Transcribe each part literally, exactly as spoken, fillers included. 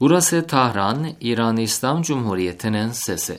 Burası Tahran, İran İslam Cumhuriyeti'nin sesi.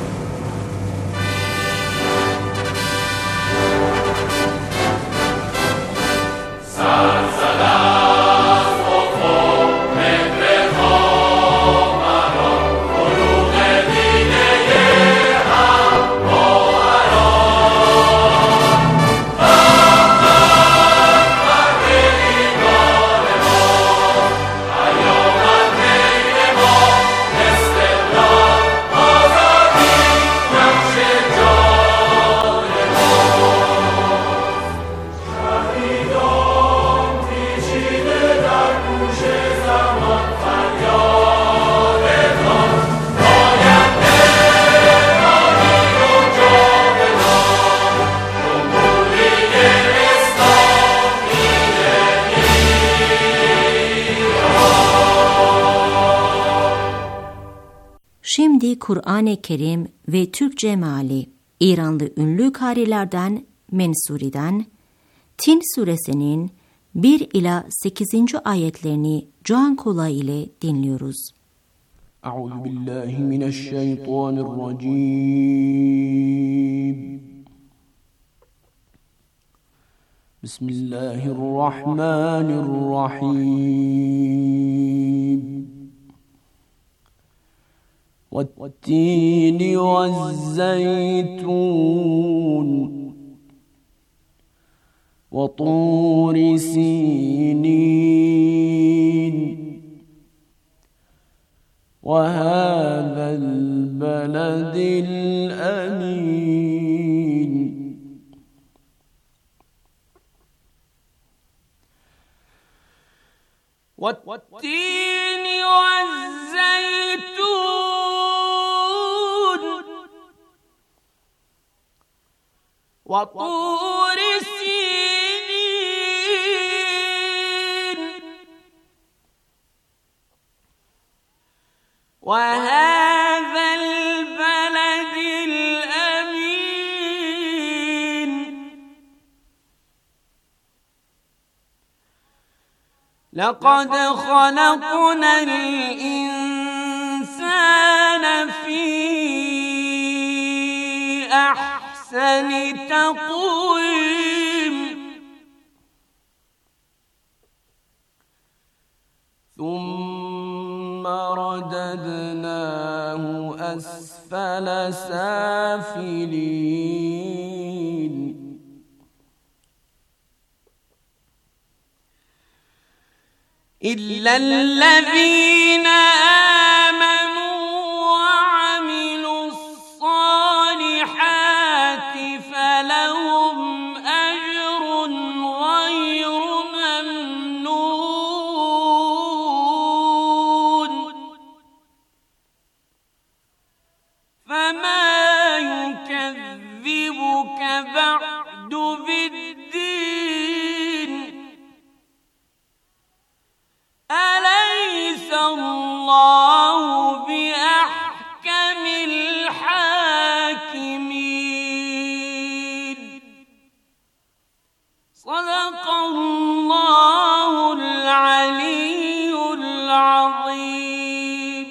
Şimdi Kur'an-ı Kerim ve Türkçe meali, İranlı ünlü karilerden Mensuri'den Tin suresinin bir ila sekizinci ayetlerini can kulağı ile dinliyoruz. Euzubillahimineşşeytanirracim. Bismillahirrahmanirrahim. وَالتِّينِ وَالزَّيْتُونِ وَطُورِ سِينِينَ وَهَذَا الْبَلَدِ الْأَمِينِ وَالتِّينِ وَالزَّيْتُونِ وطور سينين وهذا البلد الأمين لقد خلقنا الإنسان في أحسن تقويم ثم رددناه أسفل سافلين إلا الذين آمنوا وعملوا الصالحات فلهم أجر غير ممنون فما يكذبك بعد بالدين أليس الله بأحكم الحاكمين صدق الله العلي العظيم.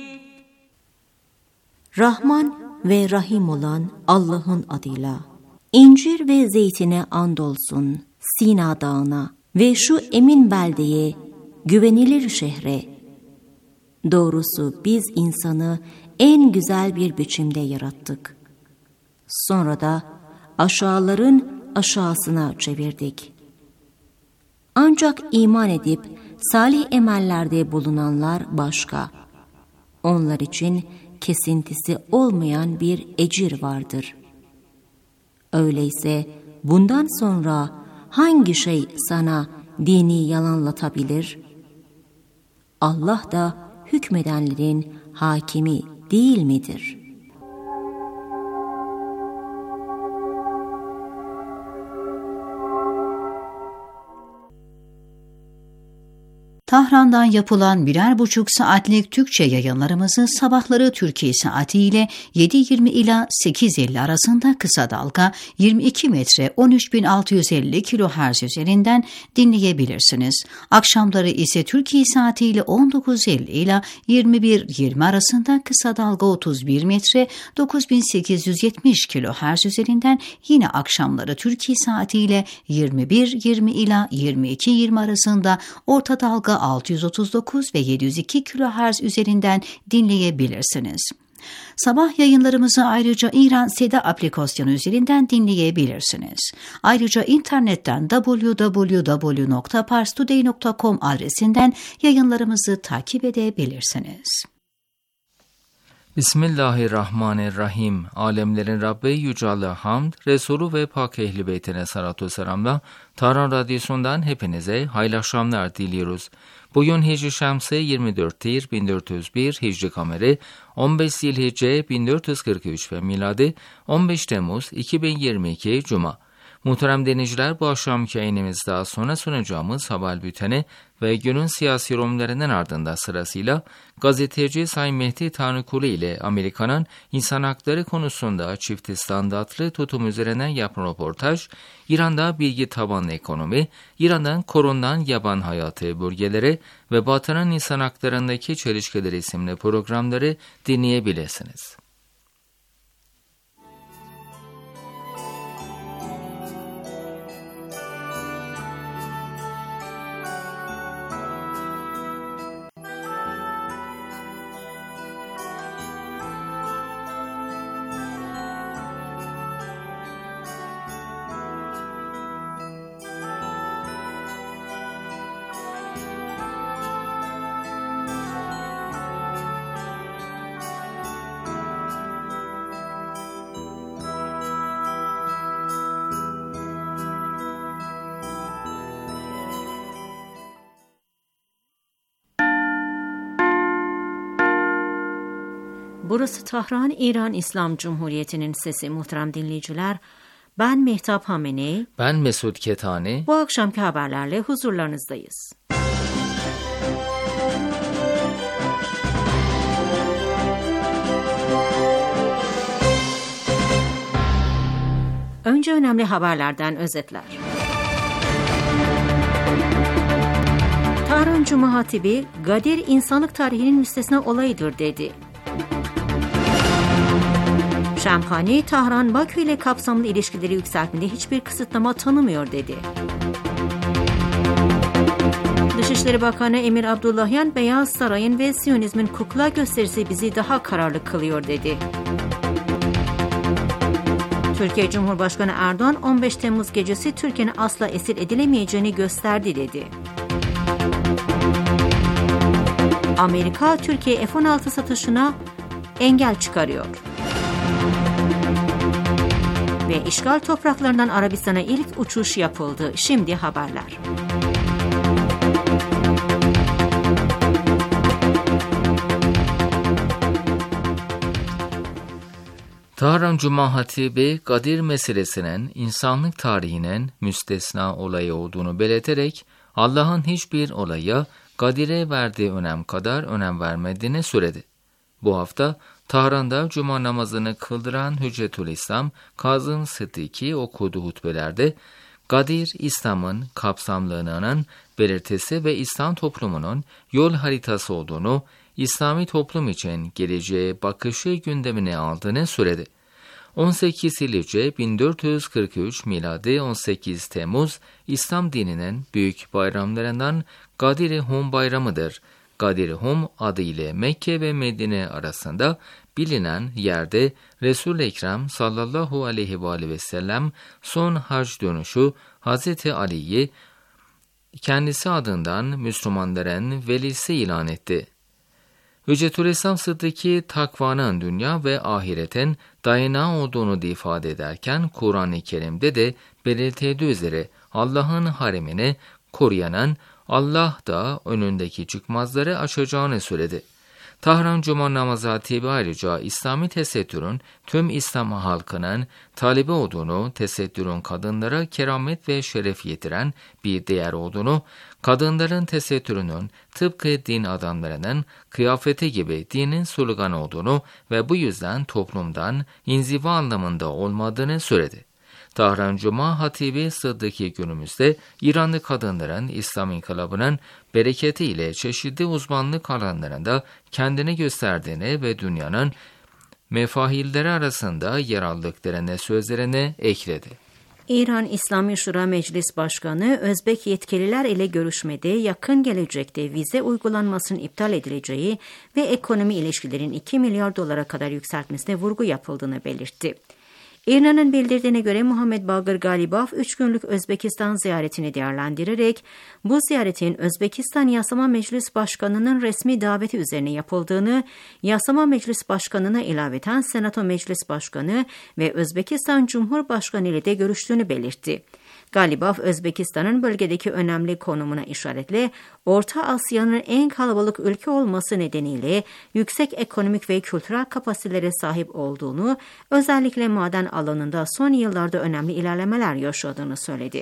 Rahman ve Rahim olan Allah'ın adıyla. İncir ve zeytine andolsun, Sina dağına ve şu emin beldeye, güvenilir şehre. Doğrusu biz insanı en güzel bir biçimde yarattık. Sonra da aşağıların aşağısına çevirdik. Ancak iman edip salih emellerde bulunanlar başka. Onlar için kesintisi olmayan bir ecir vardır. Öyleyse bundan sonra hangi şey sana dini yalanlatabilir? Allah da hükmedenlerin hakimi değil midir? Tahran'dan yapılan birer buçuk saatlik Türkçe yayınlarımızı sabahları Türkiye saatiyle yedi yirmi ila sekiz elli arasında kısa dalga yirmi iki metre on üç bin altı yüz elli kilohertz üzerinden dinleyebilirsiniz. Akşamları ise Türkiye saatiyle on dokuz elli ila yirmi bir yirmi arasında kısa dalga otuz bir metre dokuz bin sekiz yüz yetmiş kilohertz üzerinden, yine akşamları Türkiye saatiyle yirmi bir yirmi ila yirmi iki yirmi arasında orta dalga altı yüz otuz dokuz ve yedi yüz iki kilohertz üzerinden dinleyebilirsiniz. Sabah yayınlarımızı ayrıca İran Seda aplikasyonu üzerinden dinleyebilirsiniz. Ayrıca internetten double-u double-u double-u nokta pars today nokta com adresinden yayınlarımızı takip edebilirsiniz. Bismillahirrahmanirrahim. Alemlerin Rabbi Yüce Allah'a hamd, Resulü ve Pak Ehli Beytine salatu selamla Tahran Radyosu'ndan hepinize hayırlı akşamlar diliyoruz. Bugün Hicri Şemsi yirmi dört Tir bin dört yüz bir, Hicri Kameri on beş Zilhicce bin dört yüz kırk üç ve miladi on beş Temmuz iki bin yirmi iki Cuma. Muhterem dinleyiciler, bu akşamki yayınımızda sonra sunacağımız haber bülteni ve günün siyasi yorumlarının ardından sırasıyla gazeteci Sayın Mehdi Tanrıkulu ile Amerika'nın insan hakları konusunda çift standartlı tutum üzerine yapılan röportaj, İran'da bilgi tabanlı ekonomi, İran'dan korunan yaban hayatı bölgeleri ve Batı'nın insan haklarındaki çelişkileri isimli programları dinleyebilirsiniz. Burası Tahran, İran İslam Cumhuriyeti'nin sesi. Muhterem dinleyiciler, ben Mehtap Hamenei, ben Mesut Ketani. Bu akşamki haberlerle huzurlarınızdayız. Önce önemli haberlerden özetler. Tahran Cuma Hatibi, Gadir insanlık tarihinin müstesna olayıdır dedi. Şamkhani, Tahran, Bakü ile kapsamlı ilişkileri yükseltmede hiçbir kısıtlama tanımıyor dedi. Dışişleri Bakanı Emir Abdullahian, Beyaz Saray'ın ve Siyonizmin kukla gösterisi bizi daha kararlı kılıyor dedi. Türkiye Cumhurbaşkanı Erdoğan, on beş Temmuz gecesi Türkiye'nin asla esir edilemeyeceğini gösterdi dedi. Amerika, Türkiye F on altı satışına engel çıkarıyor. Ve işgal topraklarından Arabistan'a ilk uçuş yapıldı. Şimdi haberler. Tahran Cuma Hatibi, Gadir meselesinin insanlık tarihinin müstesna olayı olduğunu belirterek, Allah'ın hiçbir olaya Gadir'e verdiği önem kadar önem vermediğini söyledi. Bu hafta Tahran'da Cuma namazını kıldıran Hüccetülislam Kazım Sıddıki okuduğu hutbelerde Gadir, İslam'ın kapsamlılığının belirtisi ve İslam toplumunun yol haritası olduğunu, İslami toplum için geleceğe bakışı gündemine aldığını söyledi. on sekiz Zilhicce bin dört yüz kırk üç miladi on sekiz Temmuz İslam dininin büyük bayramlarından Gadir-i Hum bayramıdır. Gadir-i Hum adı ile Mekke ve Medine arasında bilinen yerde Resul-i Ekrem sallallahu aleyhi ve aleyhi ve sellem son hac dönüşü Hazreti Ali'yi kendisi adından Müslümanların velisi ilan etti. Hüccetülislam Sıddıki takvanın dünya ve ahiretin dayanağı olduğunu ifade ederken Kur'an-ı Kerim'de de belirtildiği üzere Allah'ın haremini koruyanın Allah da önündeki çıkmazları açacağını söyledi. Tahran Cuma namazı hatibi ayrıca İslami tesettürün tüm İslam halkının talebi olduğunu, tesettürün kadınlara keramet ve şeref getiren bir değer olduğunu, kadınların tesettürünün tıpkı din adamlarının kıyafeti gibi dinin sloganı olduğunu ve bu yüzden toplumdan inziva anlamında olmadığını söyledi. Tahran Cuma hatibi Sıddıki günümüzde İranlı kadınların İslam inkılabının bereketiyle çeşitli uzmanlık alanlarında kendini gösterdiğini ve dünyanın mefahilleri arasında yer aldıklarını sözlerine ekledi. İran İslami Şura Meclis Başkanı, Özbek yetkililer ile görüşmede yakın gelecekte vize uygulanmasının iptal edileceği ve ekonomi ilişkilerin iki milyar dolara kadar yükseltmesine vurgu yapıldığını belirtti. İran'ın bildirdiğine göre Muhammed Bagir Galibaf üç günlük Özbekistan ziyaretini değerlendirerek bu ziyaretin Özbekistan Yasama Meclis Başkanı'nın resmi daveti üzerine yapıldığını, Yasama Meclis Başkanı'na ilaveten Senato Meclis Başkanı ve Özbekistan Cumhurbaşkanı ile de görüştüğünü belirtti. Galibaf, Özbekistan'ın bölgedeki önemli konumuna işaretle Orta Asya'nın en kalabalık ülke olması nedeniyle yüksek ekonomik ve kültürel kapasitelere sahip olduğunu, özellikle maden alanında son yıllarda önemli ilerlemeler yaşadığını söyledi.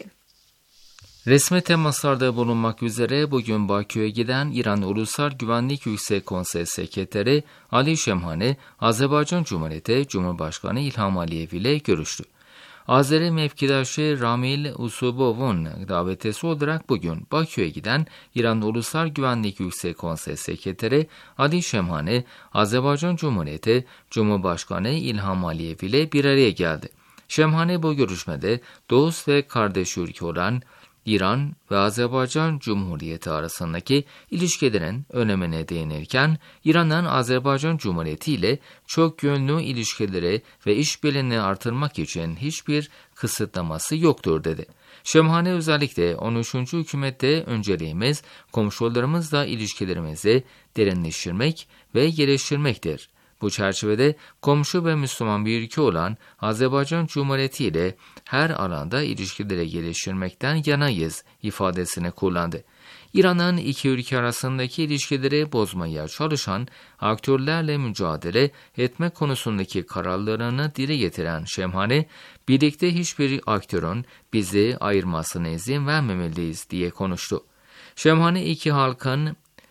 Resmi temaslarda bulunmak üzere bugün Bakü'ye giden İran Ulusal Güvenlik Yüksek Konseyi Sekreteri Ali Şemhani, Azerbaycan Cumhuriyeti Cumhurbaşkanı İlham Aliyev ile görüştü. Azeri mevkidaşı Ramil Usubov'un davetesi olarak bugün Bakü'ye giden İran Ulusal Güvenlik Yüksek Konseyi Sekreteri Ali Şemhani, Azerbaycan Cumhuriyeti Cumhurbaşkanı İlham Aliyev ile bir araya geldi. Şemhani bu görüşmede dost ve kardeş ülke olan İran ve Azerbaycan Cumhuriyeti arasındaki ilişkilerin önemine değinirken, İran'ın Azerbaycan Cumhuriyeti ile çok yönlü ilişkileri ve işbirliğini artırmak için hiçbir kısıtlaması yoktur dedi. Şemhani özellikle on üçüncü hükümette önceliğimiz komşularımızla ilişkilerimizi derinleştirmek ve geliştirmektir. Bu çerçevede komşu ve Müslüman bir ülke olan Azerbaycan Cumhuriyeti ile her alanda ilişkileri geliştirmekten yanayız ifadesini kullandı. İran'ın iki ülke arasındaki ilişkileri bozmaya çalışan aktörlerle mücadele etme konusundaki kararlarını dile getiren Şemhani, birlikte hiçbir aktörün bizi ayırmasına izin vermemeliyiz diye konuştu. Şemhani iki halkın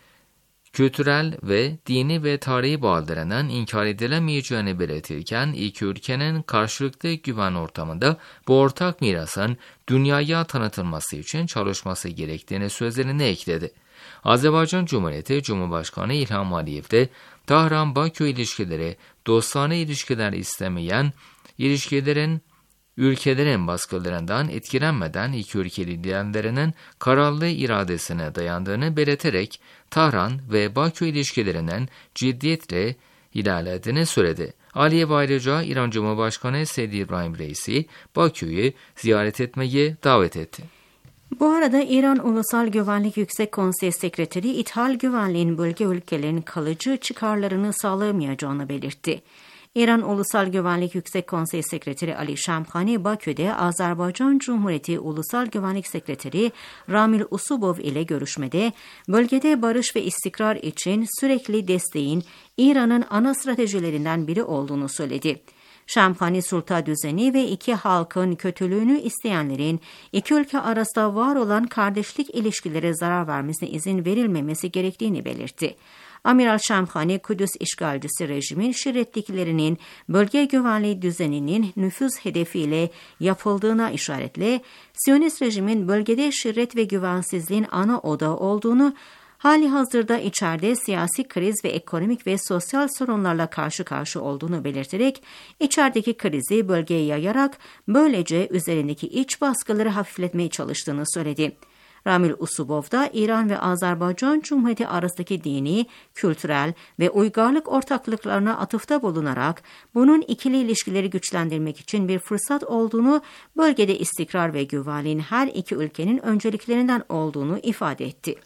kültürel ve dini ve tarihi bağlarının inkar edilemeyeceğini belirtirken, iki ülkenin karşılıklı güven ortamında bu ortak mirasın dünyaya tanıtılması için çalışması gerektiğini sözlerine ekledi. Azerbaycan Cumhuriyeti Cumhurbaşkanı İlham Aliyev de Tahran-Bakü ilişkileri dostane ilişkiler istemeyen ilişkilerin ülkelerin baskılarından etkilenmeden iki ülke liderlerinin kararlı iradesine dayandığını belirterek Tahran ve Bakü ilişkilerinin ciddiyetle ilerlediğini söyledi. Aliyev ayrıca İran Cumhurbaşkanı Seyyid İbrahim Reis'i Bakü'yü ziyaret etmeyi davet etti. Bu arada İran Ulusal Güvenlik Yüksek Konseyi Sekreteri ithal güvenliğin bölge ülkelerin kalıcı çıkarlarını sağlayamayacağını belirtti. İran Ulusal Güvenlik Yüksek Konseyi Sekreteri Ali Şemhani, Bakü'de Azerbaycan Cumhuriyeti Ulusal Güvenlik Sekreteri Ramil Usubov ile görüşmede, bölgede barış ve istikrar için sürekli desteğin İran'ın ana stratejilerinden biri olduğunu söyledi. Şemhani, sulta düzeni ve iki halkın kötülüğünü isteyenlerin iki ülke arasında var olan kardeşlik ilişkilere zarar vermesine izin verilmemesi gerektiğini belirtti. Amiral Şemhani, Kudüs işgalcisi rejimin şiddetliklerinin bölge güvenliği düzeninin nüfuz hedefiyle yapıldığına işaretle, Siyonist rejimin bölgede şiddet ve güvensizliğin ana odağı olduğunu, hali hazırda içeride siyasi kriz ve ekonomik ve sosyal sorunlarla karşı karşı olduğunu belirterek, içerideki krizi bölgeye yayarak böylece üzerindeki iç baskıları hafifletmeye çalıştığını söyledi. Ramil Usubov da İran ve Azerbaycan Cumhuriyeti arasındaki dini, kültürel ve uygarlık ortaklıklarına atıfta bulunarak bunun ikili ilişkileri güçlendirmek için bir fırsat olduğunu, bölgede istikrar ve güvenliğin her iki ülkenin önceliklerinden olduğunu ifade etti.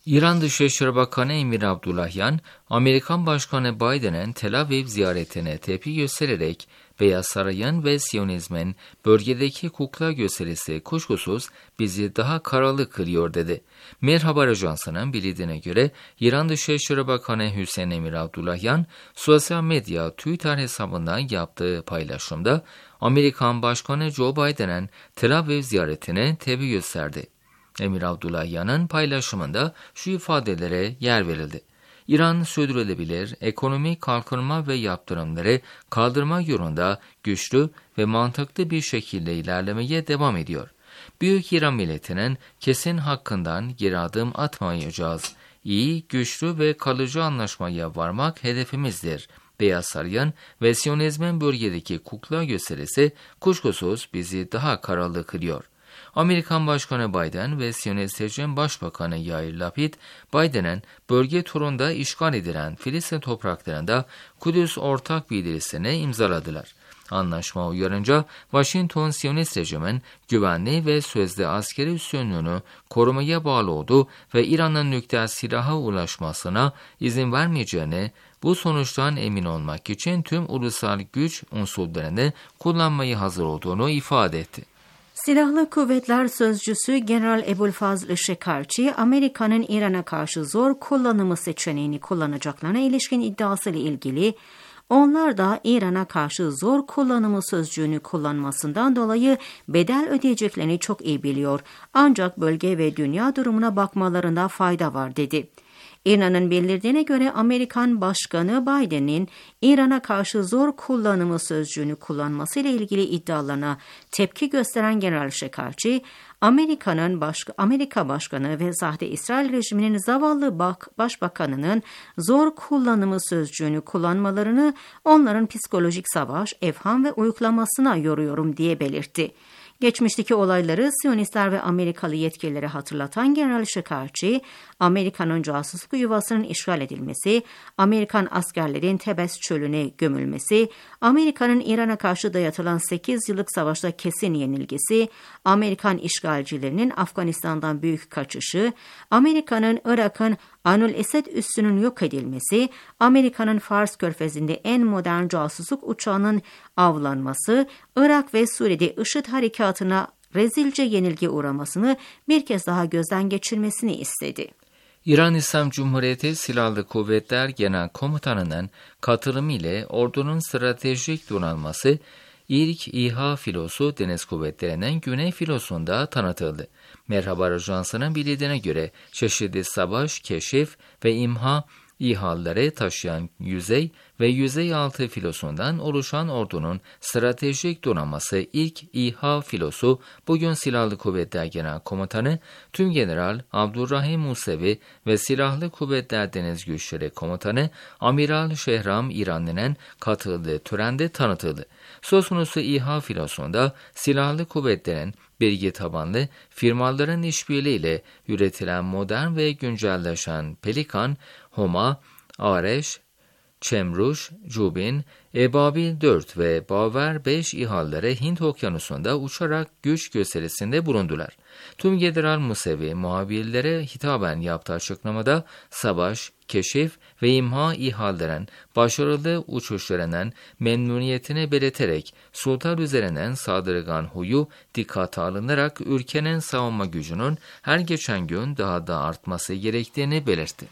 İran Dışişleri Bakanı Emir Abdullahian, Amerikan Başkanı Biden'ın Tel Aviv ziyaretine tepki göstererek Beyaz Saray'ın ve Siyonizmin bölgedeki kukla gösterisi kuşkusuz bizi daha karalı kılıyor dedi. Mer Haber Ajansı'nın bildiğine göre İran Dışişleri Bakanı Hüseyin Emir Abdullahian, sosyal medya Twitter hesabından yaptığı paylaşımda Amerikan Başkanı Joe Biden'ın Tel Aviv ziyaretine tepki gösterdi. Emir Abdullahian'ın paylaşımında şu ifadelere yer verildi. İran sürdürülebilir ekonomik kalkınma ve yaptırımları kaldırma yolunda güçlü ve mantıklı bir şekilde ilerlemeye devam ediyor. Büyük İran milletinin kesin hakkından geri adım atmayacağız. İyi, güçlü ve kalıcı anlaşmaya varmak hedefimizdir. Beyaz Saray'ın ve Siyonizmin bölgedeki kukla gösterisi kuşkusuz bizi daha kararlı kılıyor. Amerikan Başkanı Biden ve Siyonist rejim Başbakanı Yair Lapid, Biden'ın bölge turunda işgal edilen Filistin topraklarında Kudüs ortak bildirisini imzaladılar. Anlaşma uyarınca Washington Siyonist rejimin güvenli ve sözde askeri üstünlüğünü korumaya bağlı olduğu ve İran'ın nükleer silaha ulaşmasına izin vermeyeceğini, bu sonuçtan emin olmak için tüm ulusal güç unsurlarını kullanmayı hazır olduğunu ifade etti. Silahlı Kuvvetler Sözcüsü General Ebulfazl Shekarchi, Amerika'nın İran'a karşı zor kullanımı seçeneğini kullanacaklarına ilişkin iddiasıyla ilgili, onlar da İran'a karşı zor kullanımı sözcüğünü kullanmasından dolayı bedel ödeyeceklerini çok iyi biliyor. Ancak bölge ve dünya durumuna bakmalarında fayda var dedi. İran'ın bildirdiğine göre Amerikan Başkanı Biden'in İran'a karşı zor kullanımı sözcüğünü kullanmasıyla ilgili iddialarına tepki gösteren General Shekarchi, Amerika'nın baş, Amerika Başkanı ve sahte İsrail rejiminin zavallı bak, başbakanının zor kullanımı sözcüğünü kullanmalarını onların psikolojik savaş, evham ve uyuklamasına yoruyorum diye belirtti. Geçmişteki olayları Siyonistler ve Amerikalı yetkililere hatırlatan General Shekarchi, Amerika'nın casusluk yuvasının işgal edilmesi, Amerikan askerlerin Tebes çölüne gömülmesi, Amerika'nın İran'a karşı dayatılan sekiz yıllık savaşta kesin yenilgisi, Amerikan işgalcilerinin Afganistan'dan büyük kaçışı, Amerika'nın Irak'ın Anul Esed üssünün yok edilmesi, Amerika'nın Fars Körfezi'nde en modern casusluk uçağının avlanması, Irak ve Suriye'de IŞİD harekatına rezilce yenilgi uğramasını bir kez daha gözden geçirmesini istedi. İran İslam Cumhuriyeti Silahlı Kuvvetler Genel Komutanı'nın katılımı ile ordunun stratejik donanması ilk İHA filosu Deniz Kuvvetleri'nin Güney filosunda tanıtıldı. Mer Haber Ajansı'nın bildiğine göre çeşitli savaş, keşif ve imha İHA'ları taşıyan yüzey ve yüzey altı filosundan oluşan ordunun stratejik donanması ilk İHA filosu bugün Silahlı Kuvvetler Genel Komutanı Tümgeneral Abdurrahim Musevi ve Silahlı Kuvvetler Deniz Güçleri Komutanı Amiral Şehram İranlı'nın katıldığı törende tanıtıldı. Söz konusu İHA filosunda Silahlı Kuvvetlerin bilgi tabanlı firmaların işbirliğiyle üretilen modern ve güncelleşen Pelikan, Homa, Areş, Çemruş, Cubin, Ebabil dört ve Baver beş İHA'ları Hint Okyanusu'nda uçarak güç gösterisinde bulundular. Tümgeneral Musevi muhabirlere hitaben yaptığı açıklamada savaş, keşif ve imha İHA'ların başarılı uçuşlarının memnuniyetini belirterek sultan üzerinden saldırgan huyu dikkate alınarak ülkenin savunma gücünün her geçen gün daha da artması gerektiğini belirtti.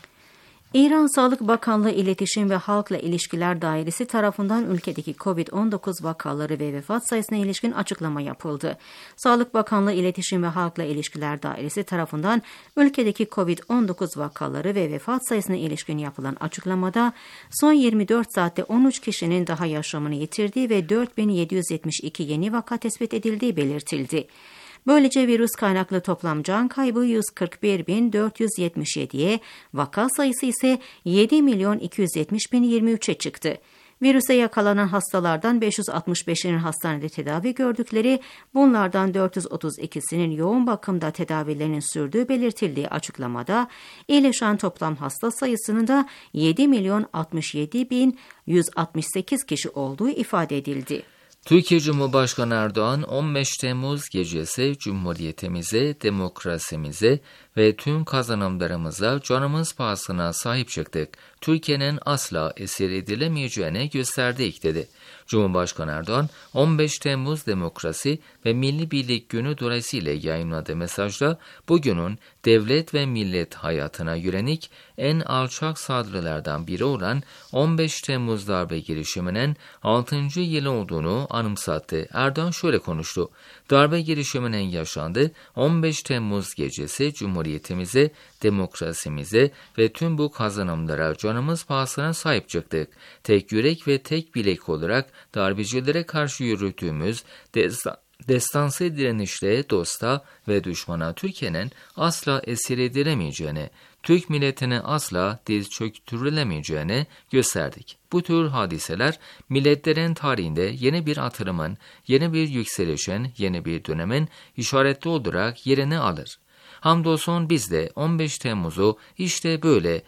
İran Sağlık Bakanlığı İletişim ve Halkla İlişkiler Dairesi tarafından ülkedeki kovid on dokuz vakaları ve vefat sayısına ilişkin açıklama yapıldı. Sağlık Bakanlığı İletişim ve Halkla İlişkiler Dairesi tarafından ülkedeki kovid on dokuz vakaları ve vefat sayısına ilişkin yapılan açıklamada son yirmi dört saatte on üç kişinin daha yaşamını yitirdiği ve dört bin yedi yüz yetmiş iki yeni vaka tespit edildiği belirtildi. Böylece virüs kaynaklı toplam can kaybı yüz kırk bir bin dört yüz yetmiş yediye, vaka sayısı ise yedi milyon iki yüz yetmiş bin yirmi üçe çıktı. Virüse yakalanan hastalardan beş yüz altmış beşinin hastanede tedavi gördükleri, bunlardan dört yüz otuz ikisinin yoğun bakımda tedavilerinin sürdüğü belirtildiği açıklamada, iyileşen toplam hasta sayısının da yedi milyon altmış yedi bin yüz altmış sekiz kişi olduğu ifade edildi. Türkiye Cumhurbaşkanı Erdoğan on beş Temmuz gecesi Cumhuriyetimize, demokrasimize ve tüm kazanımlarımıza canımız pahasına sahip çıktık. Türkiye'nin asla esir edilemeyeceğine gösterdik dedi. Cumhurbaşkanı Erdoğan on beş Temmuz Demokrasi ve Milli Birlik Günü dolayısıyla yayınladığı mesajda bugünün devlet ve millet hayatına yönelik en alçak saldırılardan biri olan on beş Temmuz darbe girişiminin altıncı yılı olduğunu anımsattı. Erdoğan şöyle konuştu. Darbe girişiminin yaşandığı on beş Temmuz gecesi Cumhuriyetimize, demokrasimize ve tüm bu kazanımlara canımız pahasına sahip çıktık. Tek yürek ve tek bilek olarak darbecilere karşı yürüttüğümüz destan destansı direnişle dosta ve düşmana Türkiye'nin asla esir edilemeyeceğini, Türk milletine asla diz çöktürülemeyeceğini gösterdik. Bu tür hadiseler milletlerin tarihinde yeni bir atılımın, yeni bir yükselişin, yeni bir dönemin işaretli olarak yerini alır. Hamdolsun biz de on beş Temmuz'u işte böyle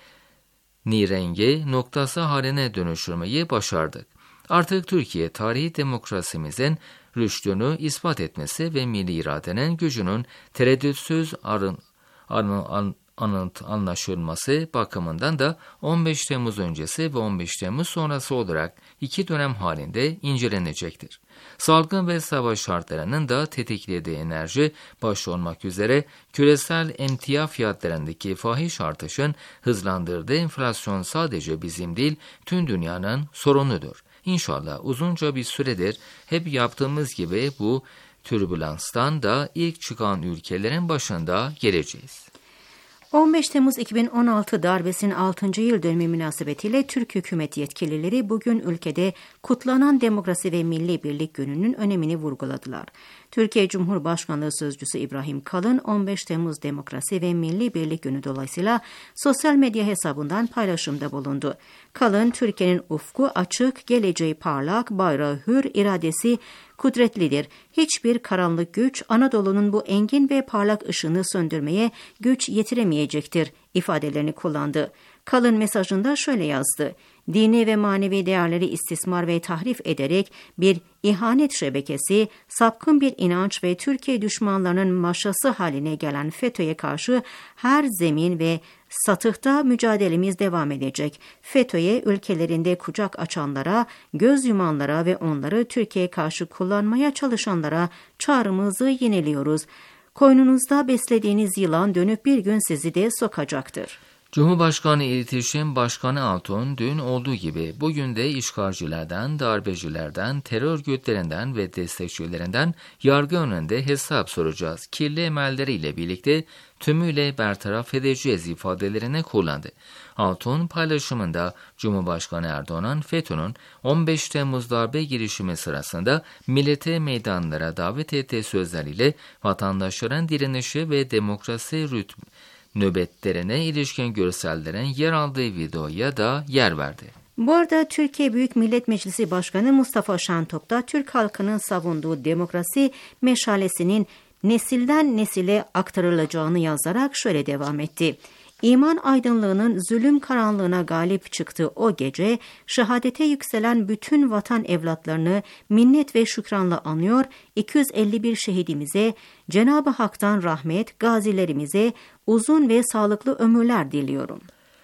nirenge noktası haline dönüştürmeyi başardık. Artık Türkiye tarihi demokrasimizin rüştünü ispat etmesi ve milli iradenin gücünün tereddütsüz arın, arın, an, anıt, anlaşılması bakımından da on beş Temmuz öncesi ve on beş Temmuz sonrası olarak iki dönem halinde incelenecektir. Salgın ve savaş şartlarının da tetiklediği enerji başta olmak üzere küresel emtia fiyatlarındaki fahiş artışın hızlandırdığı enflasyon sadece bizim değil tüm dünyanın sorunudur. İnşallah uzunca bir süredir hep yaptığımız gibi bu türbülanstan da ilk çıkan ülkelerin başında geleceğiz. on beş Temmuz iki bin on altı darbesinin altıncı yıl dönümü münasebetiyle Türk hükümet yetkilileri bugün ülkede kutlanan Demokrasi ve Milli Birlik Günü'nün önemini vurguladılar. Türkiye Cumhurbaşkanlığı Sözcüsü İbrahim Kalın on beş Temmuz Demokrasi ve Milli Birlik Günü dolayısıyla sosyal medya hesabından paylaşımda bulundu. Kalın, Türkiye'nin ufku açık, geleceği parlak, bayrağı hür, iradesi kudretlidir. Hiçbir karanlık güç Anadolu'nun bu engin ve parlak ışığını söndürmeye güç yetiremeyecektir ifadelerini kullandı. Kalın mesajında şöyle yazdı. Dini ve manevi değerleri istismar ve tahrif ederek bir ihanet şebekesi, sapkın bir inanç ve Türkiye düşmanlarının maşası haline gelen FETÖ'ye karşı her zemin ve satıhta mücadelemiz devam edecek. FETÖ'ye ülkelerinde kucak açanlara, göz yumanlara ve onları Türkiye'ye karşı kullanmaya çalışanlara çağrımızı yineliyoruz. Koynunuzda beslediğiniz yılan dönüp bir gün sizi de sokacaktır. Cumhurbaşkanı İletişim Başkanı Altun dün olduğu gibi bugün de işgalcilerden, darbecilerden, terör örgütlerinden ve destekçilerinden yargı önünde hesap soracağız. Kirli emelleriyle birlikte tümüyle bertaraf edeceğiz ifadelerini kullandı. Altun paylaşımında Cumhurbaşkanı Erdoğan'ın FETÖ'nün on beş Temmuz darbe girişimi sırasında millete meydanlara davet ettiği sözleriyle vatandaşların direnişi ve demokrasi rütbü nöbetlerine ilişkin görsellerin yer aldığı videoya da yer verdi. Bu arada Türkiye Büyük Millet Meclisi Başkanı Mustafa Şentop da Türk halkının savunduğu demokrasi meşalesinin nesilden nesile aktarılacağını yazarak şöyle devam etti. İman aydınlığının zulüm karanlığına galip çıktığı o gece, şehadete yükselen bütün vatan evlatlarını minnet ve şükranla anıyor, iki yüz elli bir şehidimize, Cenab-ı Hak'tan rahmet, gazilerimize uzun ve sağlıklı ömürler diliyorum.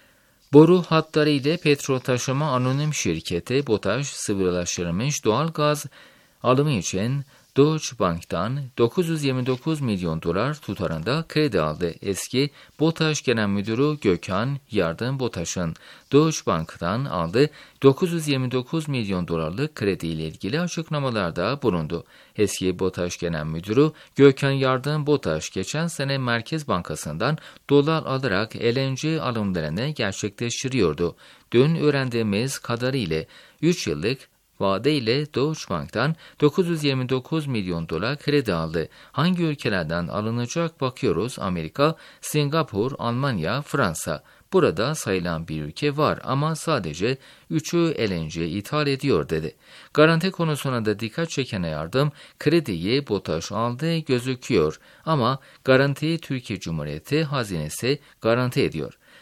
Boru hatları ile petrol taşıma anonim şirketi BOTAŞ sıvılaştırılmış doğal gaz alımı için Deutsche Bank'tan dokuz yüz yirmi dokuz milyon dolar tutarında kredi aldı. Eski BOTAŞ Genel Müdürü Gökhan Yardım BOTAŞ'ın Deutsche Bank'tan aldığı dokuz yüz yirmi dokuz milyon dolarlık kredi ile ilgili açıklamalarda bulundu. Eski BOTAŞ Genel Müdürü Gökhan Yardım BOTAŞ geçen sene Merkez Bankası'ndan dolar alarak L N G alımlarını gerçekleştiriyordu. Dün öğrendiğimiz kadarıyla üç yıllık vade ile Deutsche Bank'tan dokuz yüz yirmi dokuz milyon dolar kredi aldı. Hangi ülkelerden alınacak bakıyoruz? Amerika, Singapur, Almanya, Fransa. Burada sayılan bir ülke var ama sadece üçü L N G ithal ediyor dedi. Garanti konusuna da dikkat çeken yardım krediyi BOTAŞ aldığı gözüküyor ama garantiyi Türkiye Cumhuriyeti hazinesi garanti ediyor.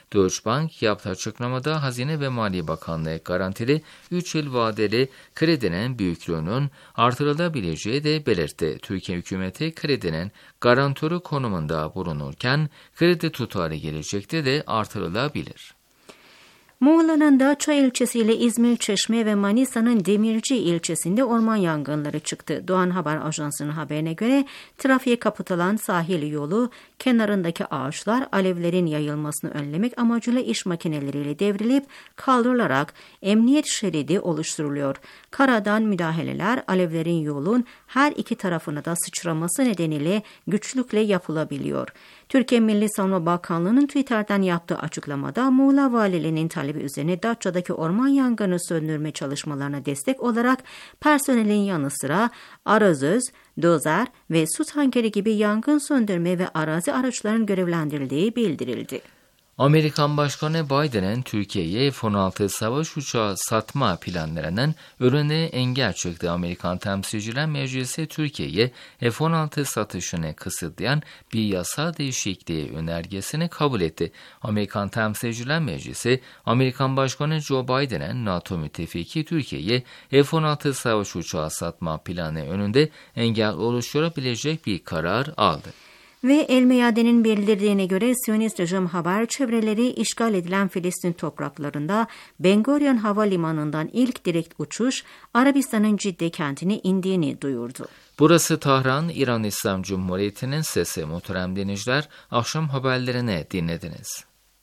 Deutsche Bank yaptığı açıklamada Hazine ve Maliye Bakanlığı garantili üç yıl vadeli kredinin büyüklüğünün artırılabileceği de belirtti. Türkiye hükümeti kredinin garantörü konumunda bulunurken kredi tutarı gelecekte de artırılabilir. Muğla'nın Datça ilçesiyle İzmir, Çeşme ve Manisa'nın Demirci ilçesinde orman yangınları çıktı. Doğan Haber Ajansı'nın haberine göre trafiğe kapatılan sahil yolu kenarındaki ağaçlar alevlerin yayılmasını önlemek amacıyla iş makineleriyle devrilip kaldırılarak emniyet şeridi oluşturuluyor. Karadan müdahaleler alevlerin yolun her iki tarafına da sıçraması nedeniyle güçlükle yapılabiliyor. Türkiye Milli Savunma Bakanlığı'nın Twitter'dan yaptığı açıklamada Muğla Valiliğinin talebi üzerine Datça'daki orman yangını söndürme çalışmalarına destek olarak personelin yanı sıra arazöz, dozer ve su tankeri gibi yangın söndürme ve arazi araçlarının görevlendirildiği bildirildi. Amerikan Başkanı Biden'ın Türkiye'ye F on altı savaş uçağı satma planlarının önüne engel çıktı. Amerikan Temsilciler Meclisi Türkiye'ye F on altı satışını kısıtlayan bir yasa değişikliği önergesini kabul etti. Amerikan Temsilciler Meclisi, Amerikan Başkanı Joe Biden'ın NATO müttefiki Türkiye'ye F on altı savaş uçağı satma planı önünde engel oluşturabilecek bir karar aldı. Ve El Meyade'nin bildirdiğine göre Siyonist rejim haber çevreleri işgal edilen Filistin topraklarında Ben Gurion Havalimanı'ndan ilk direkt uçuş Arabistan'ın Cidde kentine indiğini duyurdu. Burası Tahran, İran İslam Cumhuriyeti'nin sesi. Muhterem dinleyiciler, akşam haberlerini dinlediniz.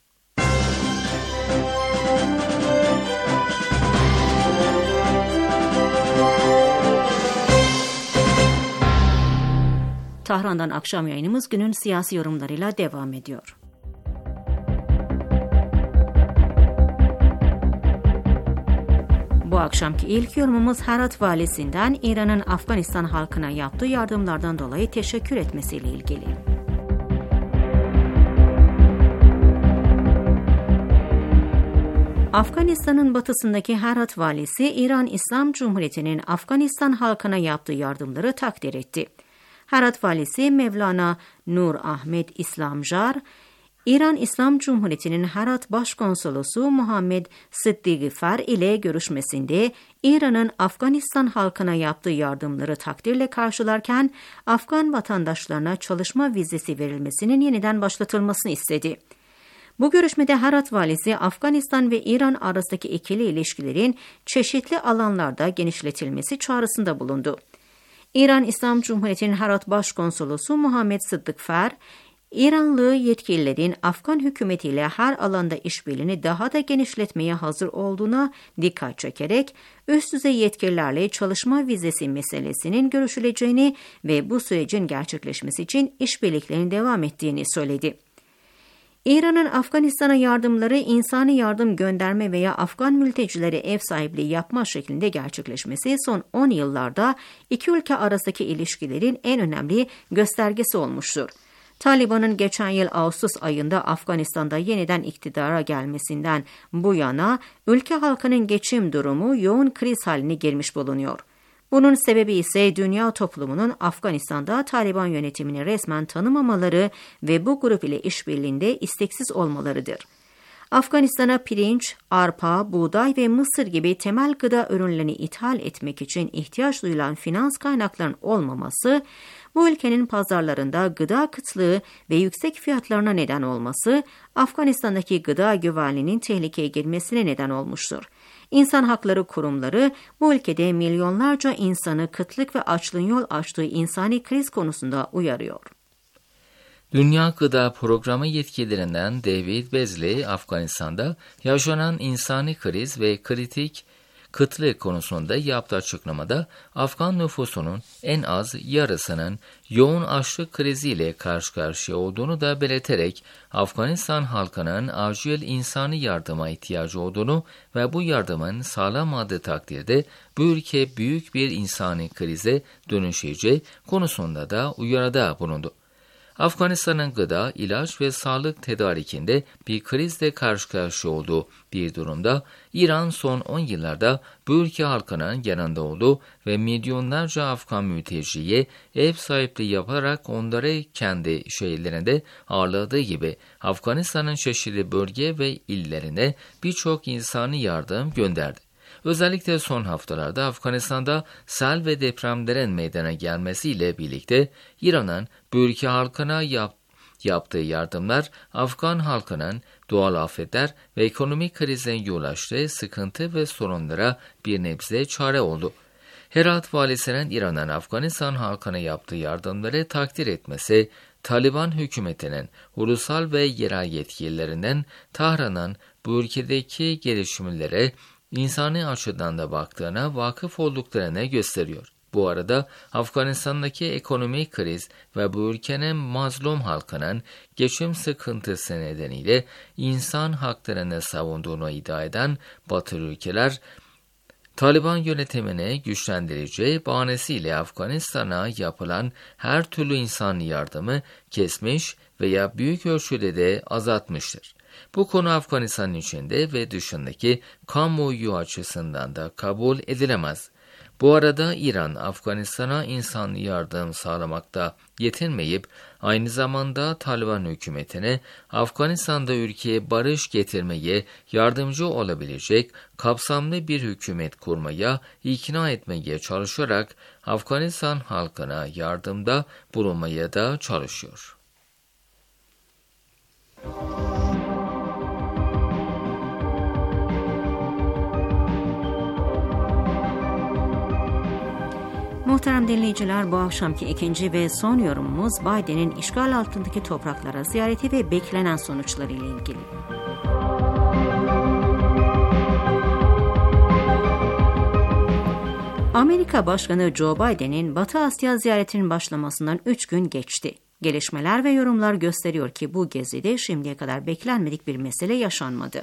Tahran'dan akşam yayınımız günün siyasi yorumlarıyla devam ediyor. Bu akşamki ilk yorumumuz Herat valisinden İran'ın Afganistan halkına yaptığı yardımlardan dolayı teşekkür etmesiyle ilgili. Afganistan'ın batısındaki Herat valisi İran İslam Cumhuriyeti'nin Afganistan halkına yaptığı yardımları takdir etti. Herat valisi Mevlana Nur Ahmet İslamjar, İran İslam Cumhuriyeti'nin Herat Başkonsolosu Muhammed Sıddıgıfer ile görüşmesinde İran'ın Afganistan halkına yaptığı yardımları takdirle karşılarken Afgan vatandaşlarına çalışma vizesi verilmesinin yeniden başlatılmasını istedi. Bu görüşmede Herat valisi Afganistan ve İran arasındaki ikili ilişkilerin çeşitli alanlarda genişletilmesi çağrısında bulundu. İran İslam Cumhuriyeti'nin Herat Başkonsolosu Muhammed Sıddıgıfer, İranlı yetkililerin Afgan hükümetiyle her alanda işbirliğini daha da genişletmeye hazır olduğuna dikkat çekerek üst düzey yetkililerle çalışma vizesi meselesinin görüşüleceğini ve bu sürecin gerçekleşmesi için işbirliklerinin devam ettiğini söyledi. İran'ın Afganistan'a yardımları insani yardım gönderme veya Afgan mültecilere ev sahipliği yapma şeklinde gerçekleşmesi son on yıllarda iki ülke arasındaki ilişkilerin en önemli göstergesi olmuştur. Taliban'ın geçen yıl Ağustos ayında Afganistan'da yeniden iktidara gelmesinden bu yana ülke halkının geçim durumu yoğun kriz haline girmiş bulunuyor. Bunun sebebi ise dünya toplumunun Afganistan'da Taliban yönetimini resmen tanımamaları ve bu grup ile işbirliğinde isteksiz olmalarıdır. Afganistan'a pirinç, arpa, buğday ve mısır gibi temel gıda ürünlerini ithal etmek için ihtiyaç duyulan finans kaynaklarının olmaması, bu ülkenin pazarlarında gıda kıtlığı ve yüksek fiyatlarına neden olması, Afganistan'daki gıda güvenliğinin tehlikeye girmesine neden olmuştur. İnsan hakları kurumları bu ülkede milyonlarca insanı kıtlık ve açlığın yol açtığı insani kriz konusunda uyarıyor. Dünya Gıda Programı yetkililerinden David Beasley, Afganistan'da yaşanan insani kriz ve kritik kıtlık konusunda yaptığı açıklamada Afgan nüfusunun en az yarısının yoğun açlık kriziyle karşı karşıya olduğunu da belirterek Afganistan halkının acil insani yardıma ihtiyacı olduğunu ve bu yardımın sağlanmadığı takdirde bu ülke büyük bir insani krize dönüşeceği konusunda da uyarıda bulundu. Afganistan'ın gıda, ilaç ve sağlık tedarikinde bir krizle karşı karşıya olduğu bir durumda İran son on yıllarda bu ülke halkının yanında oldu ve milyonlarca Afgan mülteciye ev sahipliği yaparak onları kendi şehirlerinde ağırladığı gibi Afganistan'ın çeşitli bölge ve illerine birçok insani yardım gönderdi. Özellikle son haftalarda Afganistan'da sel ve depremlerin meydana gelmesiyle birlikte İran'ın bu ülke halkına yap, yaptığı yardımlar Afgan halkının doğal afetler ve ekonomik krizin yol açtığı sıkıntı ve sorunlara bir nebze çare oldu. Herat valisinin İran'ın Afganistan halkına yaptığı yardımları takdir etmesi, Taliban hükümetinin ulusal ve yerel yetkililerinden Tahran'ın bu ülkedeki gelişmelere insani açıdan da baktığına vakıf olduklarını gösteriyor. Bu arada Afganistan'daki ekonomik kriz ve bu ülkenin mazlum halkının geçim sıkıntısı nedeniyle insan haklarını savunduğunu iddia eden Batı ülkeler, Taliban yönetimini güçlendireceği bahanesiyle Afganistan'a yapılan her türlü insani yardımı kesmiş veya büyük ölçüde de azaltmıştır. Bu konu Afganistan içinde ve dışındaki kamuoyu açısından da kabul edilemez. Bu arada İran, Afganistan'a insani yardım sağlamakta yetinmeyip, aynı zamanda Taliban hükümetine Afganistan'da ülkeye barış getirmeye yardımcı olabilecek kapsamlı bir hükümet kurmaya ikna etmeye çalışarak Afganistan halkına yardımda bulunmaya da çalışıyor. Muhterem dinleyiciler, bu akşamki ikinci ve son yorumumuz Biden'in işgal altındaki topraklara ziyareti ve beklenen sonuçları ile ilgili. Amerika Başkanı Joe Biden'in Batı Asya ziyaretinin başlamasından üç gün geçti. Gelişmeler ve yorumlar gösteriyor ki bu gezide şimdiye kadar beklenmedik bir mesele yaşanmadı.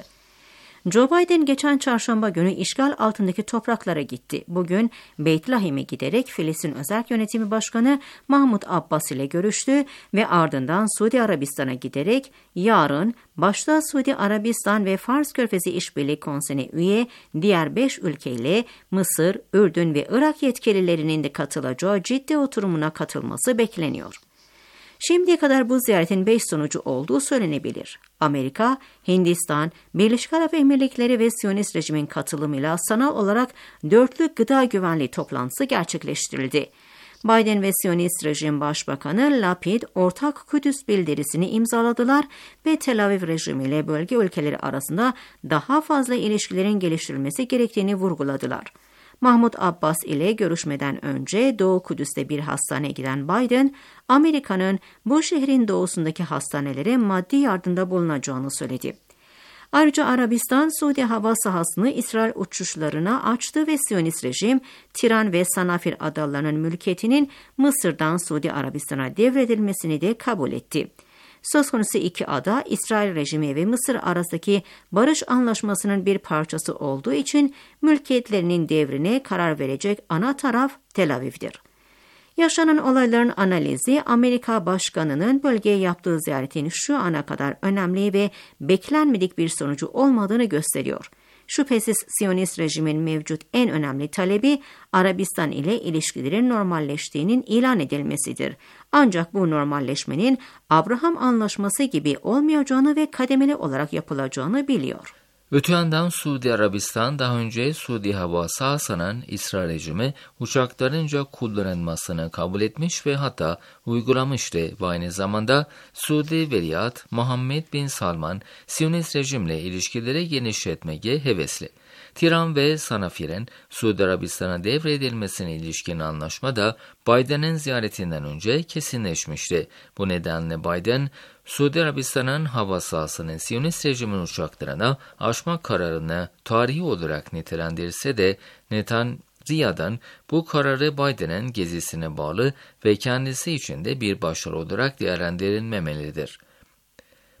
Joe Biden geçen çarşamba günü işgal altındaki topraklara gitti. Bugün Beyt Lahim'e giderek Filistin Özerk Yönetimi Başkanı Mahmud Abbas ile görüştü ve ardından Suudi Arabistan'a giderek yarın başta Suudi Arabistan ve Fars Körfezi İşbirliği Konseyi'ne üye diğer beş ülkeyle Mısır, Ürdün ve Irak yetkililerinin de katılacağı ciddi oturumuna katılması bekleniyor. Şimdiye kadar bu ziyaretin beş sonucu olduğu söylenebilir. Amerika, Hindistan, Birleşik Arap Emirlikleri ve Siyonist rejimin katılımıyla sanal olarak dörtlü gıda güvenliği toplantısı gerçekleştirildi. Biden ve Siyonist rejim başbakanı Lapid ortak Kudüs bildirisini imzaladılar ve Tel Aviv rejimiyle bölge ülkeleri arasında daha fazla ilişkilerin geliştirilmesi gerektiğini vurguladılar. Mahmud Abbas ile görüşmeden önce Doğu Kudüs'te bir hastaneye giden Biden, Amerika'nın bu şehrin doğusundaki hastanelere maddi yardımda bulunacağını söyledi. Ayrıca Arabistan, Suudi hava sahasını İsrail uçuşlarına açtı ve Siyonist rejim, Tiran ve Sanafir adalarının mülkiyetinin Mısır'dan Suudi Arabistan'a devredilmesini de kabul etti. Söz konusu iki ada, İsrail rejimi ve Mısır arasındaki barış anlaşmasının bir parçası olduğu için mülkiyetlerinin devrine karar verecek ana taraf Tel Aviv'dir. Yaşanan olayların analizi, Amerika Başkanı'nın bölgeye yaptığı ziyaretin şu ana kadar önemli ve beklenmedik bir sonucu olmadığını gösteriyor. Şüphesiz Siyonist rejimin mevcut en önemli talebi Arabistan ile ilişkilerin normalleştiğinin ilan edilmesidir. Ancak bu normalleşmenin Abraham Anlaşması gibi olmayacağını ve kademeli olarak yapılacağını biliyor. Öte yandan Suudi Arabistan daha önce Suudi hava sahasının İsrail rejimi uçaklarınca kullanılmasını kabul etmiş ve hatta uygulamıştı ve aynı zamanda Suudi Veliaht Muhammed bin Salman Siyonist rejimle ilişkileri genişletmeye hevesli. Tiran ve Sanafir'in Suudi Arabistan'a devredilmesine ilişkin anlaşma da Biden'in ziyaretinden önce kesinleşmişti. Bu nedenle Biden, Suudi Arabistan'ın hava sahasını Siyonist rejimin uçaklarına açma kararını tarihi olarak nitelendirse de Netanyahu'dan bu kararı Biden'in gezisine bağlı ve kendisi için de bir başarı olarak değerlendirilmemelidir.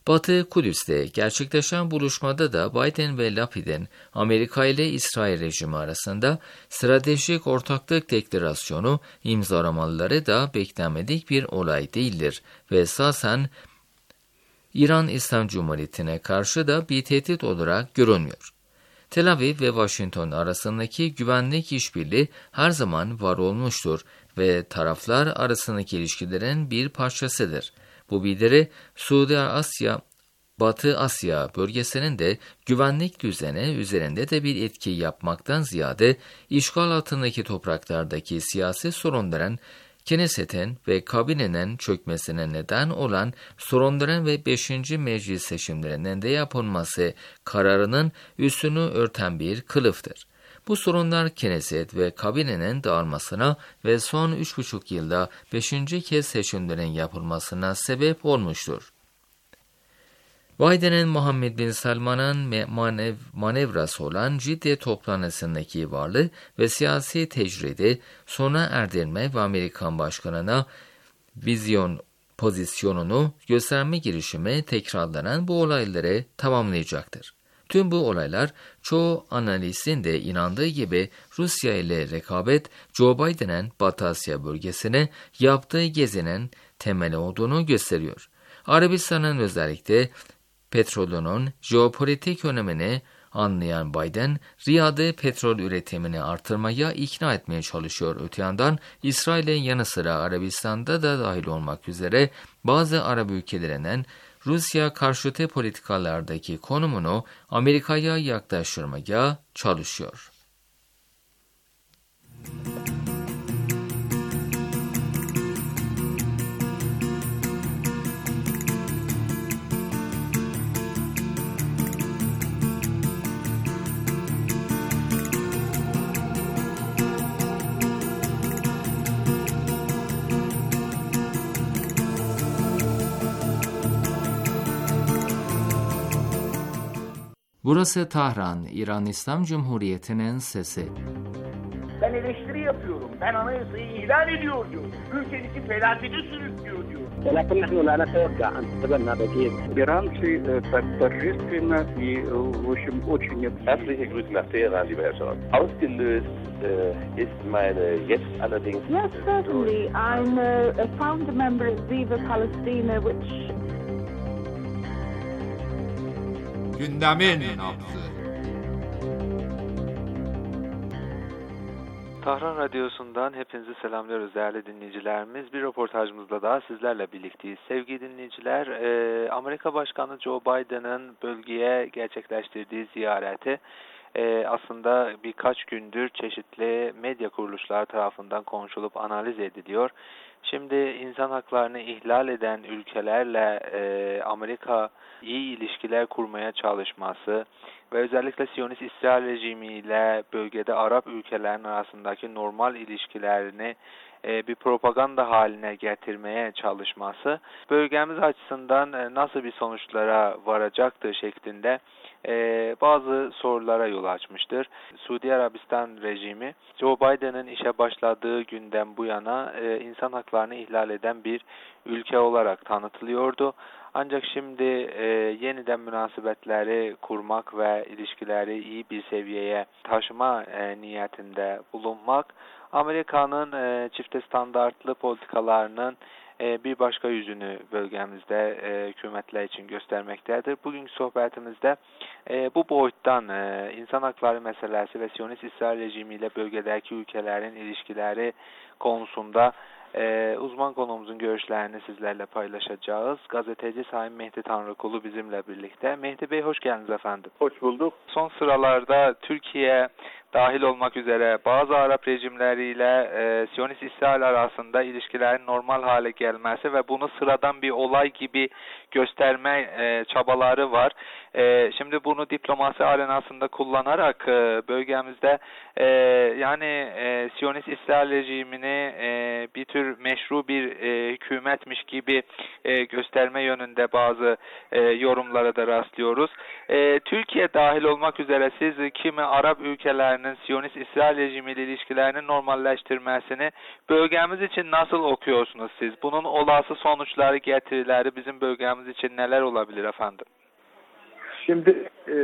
Batı Kudüs'te gerçekleşen buluşmada da Biden ve Lapid'in Amerika ile İsrail rejimi arasında stratejik ortaklık deklarasyonu imzalamaları da beklenmedik bir olay değildir ve esasen İran İslam Cumhuriyeti'ne karşı da bir tehdit olarak görünmüyor. Tel Aviv ve Washington arasındaki güvenlik işbirliği her zaman var olmuştur ve taraflar arasındaki ilişkilerin bir parçasıdır. Bu bildiri Suudi Asya, Batı Asya bölgesinin de güvenlik düzeni üzerinde de bir etki yapmaktan ziyade işgal altındaki topraklardaki siyasi sorunların Knesset'in ve kabinenin çökmesine neden olan sorunların ve beşinci meclis seçimlerinin de yapılması kararının üstünü örten bir kılıftır. Bu sorunlar Knesset ve kabinenin dağılmasına ve son üç buçuk yılda beşinci kez seçimlerin yapılmasına sebep olmuştur. Biden'ın Muhammed Bin Salman'ın manev, manevrası olan Cidde toplantısındaki varlığı ve siyasi tecridi sona erdirme ve Amerikan başkanına vizyon pozisyonunu gösterme girişimi tekrarlanan bu olayları tamamlayacaktır. Tüm bu olaylar çoğu analistin de inandığı gibi Rusya ile rekabet Joe Biden'ın Batı Asya bölgesine yaptığı gezinin temeli olduğunu gösteriyor. Arabistan'ın özellikle petrolünün jeopolitik önemini anlayan Biden, Riyad'ı petrol üretimini artırmaya ikna etmeye çalışıyor. Öte yandan İsrail'in yanı sıra Arabistan'da da dahil olmak üzere bazı Arap ülkelerinin Rusya karşıtı politikalardaki konumunu Amerika'ya yaklaştırmaya çalışıyor. Burası Tahran, İran İslam Cumhuriyeti'nin sesi. Ben eleştiri yapıyorum. Ben anayasayı ihlal ediyor diyor. Ülkenizi felakete sürüklüyor diyor. ولكن نحن لا نتوقع أن تتبنى بديل. Iran торжественно и, в общем, очень... Herzliche Grüße nach Teheran, lieber Herr Scholz. Ausgelöst äh, ist meine jetzt allerdings... Yes, certainly. I'm a, a founder member of Viva Palestina, which... Gündemin nabzı. Tahran Radyosu'ndan hepinizi selamlıyoruz değerli dinleyicilerimiz. Bir röportajımızla daha sizlerle birlikteyiz. Sevgili dinleyiciler, e, Amerika Başkanı Joe Biden'ın bölgeye gerçekleştirdiği ziyareti e, aslında birkaç gündür çeşitli medya kuruluşları tarafından konuşulup analiz ediliyor. Şimdi insan haklarını ihlal eden ülkelerle e, Amerika iyi ilişkiler kurmaya çalışması ve özellikle Siyonist İsrail rejimiyle bölgede Arap ülkelerin arasındaki normal ilişkilerini e, bir propaganda haline getirmeye çalışması bölgemiz açısından e, nasıl bir sonuçlara varacaktır şeklinde e, bazı sorulara yol açmıştır. Suudi Arabistan rejimi Joe Biden'ın işe başladığı günden bu yana e, insan haklarını ihlal eden bir ülke olarak tanıtılıyordu. Ancak şimdi e, yeniden münasebetleri kurmak ve ilişkileri iyi bir seviyeye taşıma e, niyetinde bulunmak, Amerika'nın e, çifte standartlı politikalarının e, bir başka yüzünü bölgemizde e, hükümetler için göstermektedir. Bugünkü sohbetimizde e, bu boyuttan e, insan hakları meselesi ve Siyonist İsrail rejimiyle bölgedeki ülkelerin ilişkileri konusunda Ee, uzman konuğumuzun görüşlerini sizlerle paylaşacağız. Gazeteci Sayın Mehdi Tanrıkulu bizimle birlikte. Mehdi Bey hoş geldiniz efendim. Hoş bulduk. Son sıralarda Türkiye dahil olmak üzere bazı Arap rejimleriyle e, Siyonist İsrail arasında ilişkilerin normal hale gelmesi ve bunu sıradan bir olay gibi gösterme e, çabaları var. E, şimdi bunu diplomasi arenasında kullanarak e, bölgemizde e, yani e, Siyonist İsrail rejimini e, bir tür meşru bir e, hükümetmiş gibi e, gösterme yönünde bazı e, yorumlara da rastlıyoruz. E, Türkiye dahil olmak üzere siz kimi Arap ülkelerinin Siyonist İsrail rejimiyle ilişkilerini normalleştirmesini bölgemiz için nasıl okuyorsunuz siz? Bunun olası sonuçları, getirileri bizim bölgemiz açınız için neler olabilir efendim? Şimdi e,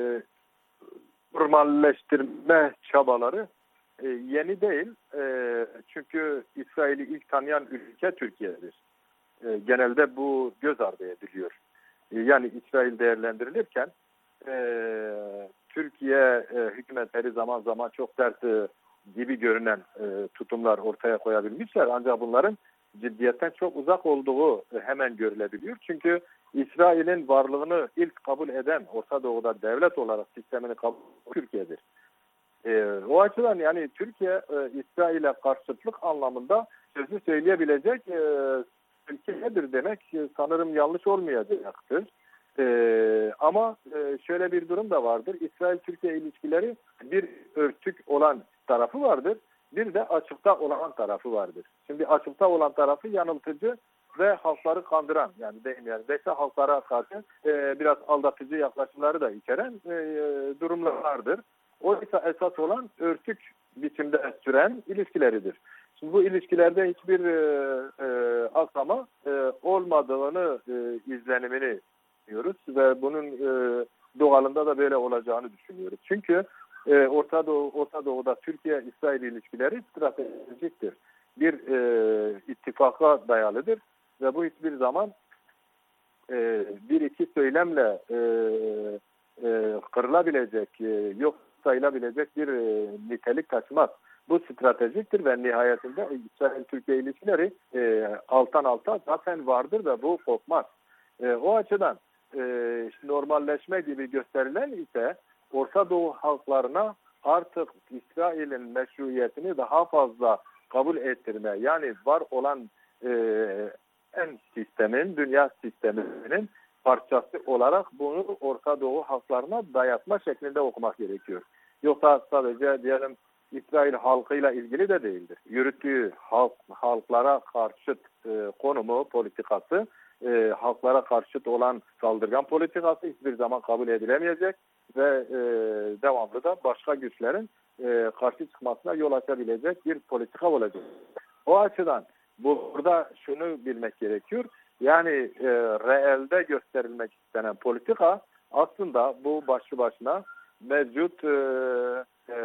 normalleştirme çabaları e, yeni değil. E, çünkü İsrail'i ilk tanıyan ülke Türkiye'dir. E, genelde bu göz ardı ediliyor. E, yani İsrail değerlendirilirken e, Türkiye e, hükümetleri zaman zaman çok sert e, gibi görünen e, tutumlar ortaya koyabilmişler. Ancak bunların ciddiyetten çok uzak olduğu e, hemen görülebiliyor. Çünkü İsrail'in varlığını ilk kabul eden Orta Doğu'da devlet olarak sistemini kabul eden Türkiye'dir. E, o açıdan yani Türkiye e, İsrail'e karşıtlık anlamında sözü söyleyebilecek e, ülkedir demek e, sanırım yanlış olmayacaktır. E, ama e, şöyle bir durum da vardır. İsrail-Türkiye ilişkileri bir örtük olan tarafı vardır. Bir de açıkta olan tarafı vardır. Şimdi açıkta olan tarafı yanıltıcı ve halkları kandıran, yani deyim yerindeyse halklara karşı e, biraz aldatıcı yaklaşımları da içeren e, durumlardır. Oysa esas olan örtük biçimde süren ilişkileridir. Şimdi bu ilişkilerde hiçbir e, e, aksama e, olmadığını e, izlenimini diyoruz ve bunun e, doğalında da böyle olacağını düşünüyoruz. Çünkü e, Orta Doğu, Orta Doğu'da Türkiye-İsrail ilişkileri stratejiktir. Bir e, ittifaka dayalıdır ve bu hiçbir zaman e, bir iki söylemle e, e, kırılabilecek, e, yok sayılabilecek bir e, nitelik taşımaz. Bu stratejiktir ve nihayetinde İsrail-Türkiye ilişkileri e, alttan alta zaten vardır ve bu kopmaz. E, o açıdan e, normalleşme gibi gösterilen ise Orta Doğu halklarına artık İsrail'in meşruiyetini daha fazla kabul ettirme, yani var olan e, en sistemin, dünya sisteminin parçası olarak bunu Orta Doğu halklarına dayatma şeklinde okumak gerekiyor. Yoksa sadece diyelim İsrail halkıyla ilgili de değildir. Yürüttüğü halk, halklara karşıt e, konumu, politikası, e, halklara karşıt olan saldırgan politikası hiçbir zaman kabul edilemeyecek ve e, devamlı da başka güçlerin e, karşı çıkmasına yol açabilecek bir politika olacak. O açıdan burada şunu bilmek gerekiyor. Yani e, reelde gösterilmek istenen politika aslında bu başlı başına mevcut e, e,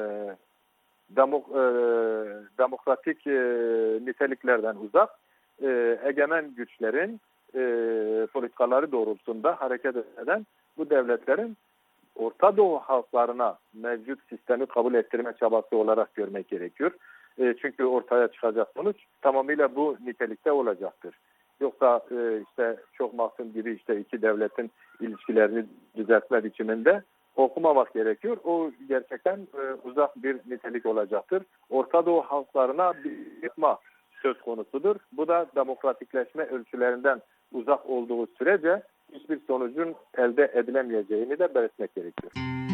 demok, e, demokratik e, niteliklerden uzak e, egemen güçlerin e, politikaları doğrultusunda hareket eden bu devletlerin Orta Doğu halklarına mevcut sistemi kabul ettirme çabası olarak görmek gerekiyor. E, çünkü ortaya çıkacak sonuç tamamıyla bu nitelikte olacaktır. Yoksa e, işte çok mahzun gibi işte iki devletin ilişkilerini düzeltme biçiminde okumamak gerekiyor. O gerçekten e, uzak bir nitelik olacaktır. Orta Doğu halklarına bir yıkma söz konusudur. Bu da demokratikleşme ölçülerinden uzak olduğu sürece hiçbir sonucun elde edilemeyeceğini de belirtmek gerekiyor.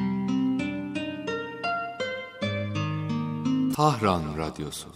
Tahran Radyosu.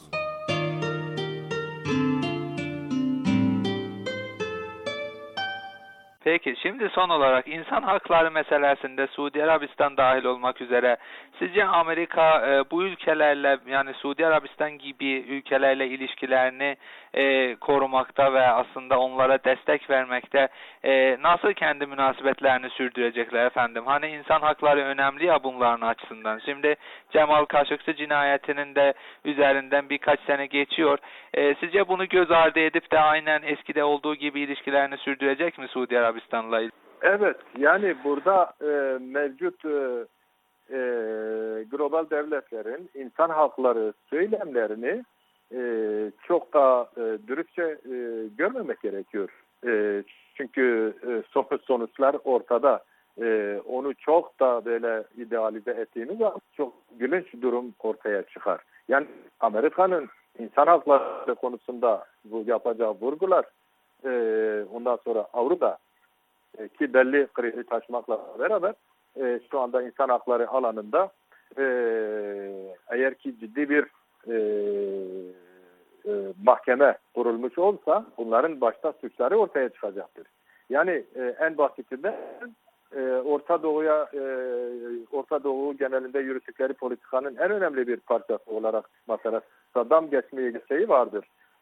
Peki şimdi son olarak insan hakları meselesinde Suudi Arabistan dahil olmak üzere sizce Amerika e, bu ülkelerle, yani Suudi Arabistan gibi ülkelerle ilişkilerini e, korumakta ve aslında onlara destek vermekte e, nasıl kendi münasebetlerini sürdürecekler efendim? Hani insan hakları önemli ya bunların açısından. Şimdi Cemal Kaşıkçı cinayetinin de üzerinden birkaç sene geçiyor. E, sizce bunu göz ardı edip de aynen eskide olduğu gibi ilişkilerini sürdürecek mi Suudi Arabistan? Evet, yani burada e, mevcut e, e, global devletlerin insan hakları söylemlerini e, çok da e, dürüstçe e, görmemek gerekiyor. E, çünkü e, sonuçlar ortada. E, onu çok da böyle idealize ettiğimiz zaman çok gülünç durum ortaya çıkar. Yani Amerika'nın insan hakları konusunda bu yapacağı vurgular, e, ondan sonra Avrupa ki belli krizi taşımakla beraber e, şu anda insan hakları alanında e, eğer ki ciddi bir e, e, mahkeme kurulmuş olsa bunların başta suçları ortaya çıkacaktır. Yani e, en basitinden e, Orta Doğu'ya e, Orta Doğu genelinde yürüttükleri politikanın en önemli bir parçası olarak mesela Saddam geçmeyi şeyi vardır.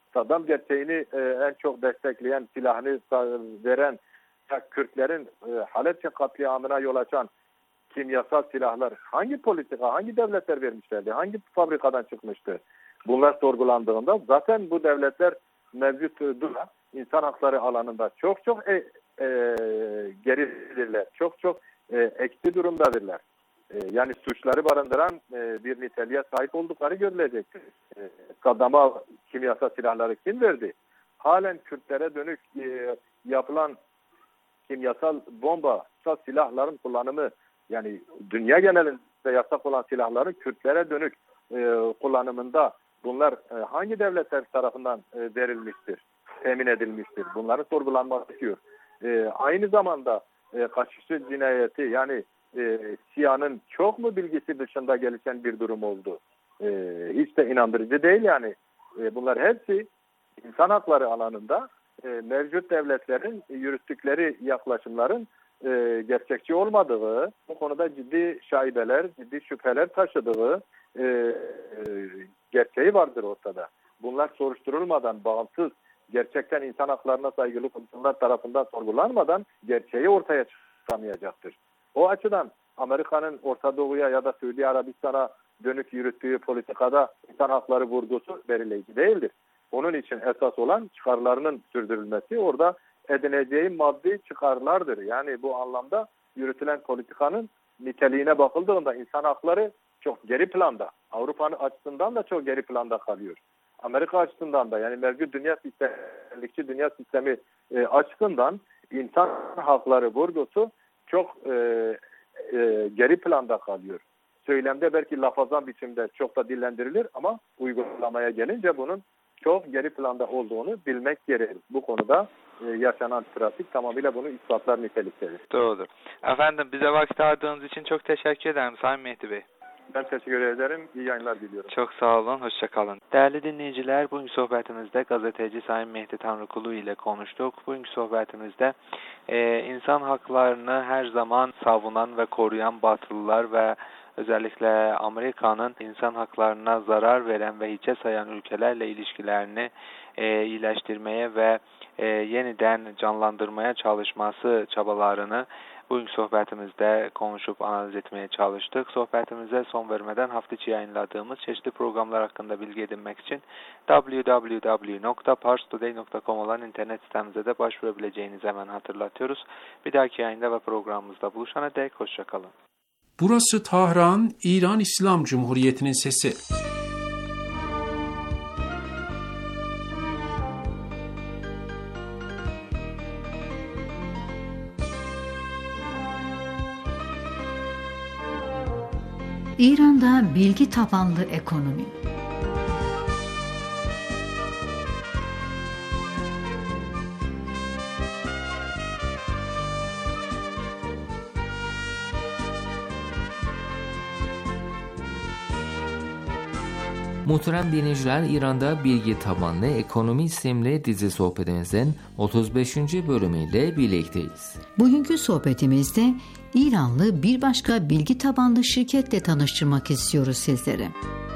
Saddam gerçeğini e, en çok destekleyen, silahını veren Kürtlerin e, Halepçe katliamına yol açan kimyasal silahlar hangi politika, hangi devletler vermişlerdi? Hangi fabrikadan çıkmıştı? Bunlar sorgulandığında zaten bu devletler mevcut durumda insan hakları alanında çok çok e, e, geridirler. Çok çok e, eksi durumdadırlar. E, yani suçları barındıran e, bir niteliğe sahip oldukları görülecektir. E, Saddam'a kimyasal silahları kim verdi? Halen Kürtlere dönük e, yapılan kimyasal bomba, silahların kullanımı, yani dünya genelinde yasak olan silahların Kürtlere dönük e, kullanımında bunlar e, hangi devletler tarafından e, verilmiştir, temin edilmiştir? Bunların sorgulanması gerekiyor. E, aynı zamanda e, Kaşişçi cinayeti, yani e, S İ A'nın çok mu bilgisi dışında gelişen bir durum oldu? E, hiç de inandırıcı değil yani. E, bunlar hepsi insan hakları alanında e, mevcut devletlerin yürüttükleri yaklaşımların e, gerçekçi olmadığı, bu konuda ciddi şaibeler, ciddi şüpheler taşıdığı e, e, gerçeği vardır ortada. Bunlar soruşturulmadan, bağımsız, gerçekten insan haklarına saygılı komisyonlar tarafından sorgulanmadan gerçeği ortaya çıkamayacaktır. O açıdan Amerika'nın Orta Doğu'ya ya da Suudi Arabistan'a dönük yürüttüğü politikada insan hakları vurgusu belirleyici değildir. Onun için esas olan çıkarlarının sürdürülmesi, orada edineceği maddi çıkarlardır. Yani bu anlamda yürütülen politikanın niteliğine bakıldığında insan hakları çok geri planda. Avrupa'nın açısından da çok geri planda kalıyor. Amerika açısından da, yani mevcut dünya sistemlikçi dünya sistemi e, açısından insan hakları vurgusu çok e, e, geri planda kalıyor. Söylemde belki lafazan biçimde çok da dillendirilir ama uygulamaya gelince bunun çok geri planda olduğunu bilmek gerekir. Bu konuda e, yaşanan trafik tamamıyla bunu ispatlar niteliktedir. Doğrudur. Efendim, bize vakit ayırdığınız için çok teşekkür ederim Sayın Mehdi Bey. Ben teşekkür ederim. İyi yayınlar diliyorum. Çok sağ olun. Hoşça kalın. Değerli dinleyiciler, bugünkü sohbetimizde gazeteci Sayın Mehdi Tanrıkulu ile konuştuk. Bugünkü sohbetimizde e, insan haklarını her zaman savunan ve koruyan Batılılar ve özellikle Amerika'nın insan haklarına zarar veren ve hiçe sayan ülkelerle ilişkilerini e, iyileştirmeye ve e, yeniden canlandırmaya çalışması çabalarını bugünkü sohbetimizde konuşup analiz etmeye çalıştık. Sohbetimize son vermeden hafta içi yayınladığımız çeşitli programlar hakkında bilgi edinmek için double-u double-u double-u nokta pars today nokta com olan internet sitemize de başvurabileceğinizi hemen hatırlatıyoruz. Bir dahaki yayında ve programımızda buluşana dek hoşçakalın. Burası Tahran, İran İslam Cumhuriyeti'nin sesi. İran'da bilgi tabanlı ekonomi. Muhterem dinleyiciler, İran'da Bilgi Tabanlı Ekonomi isimli dizi sohbetimizin otuz beşinci bölümüyle birlikteyiz. Bugünkü sohbetimizde İranlı bir başka bilgi tabanlı şirketle tanıştırmak istiyoruz sizlere.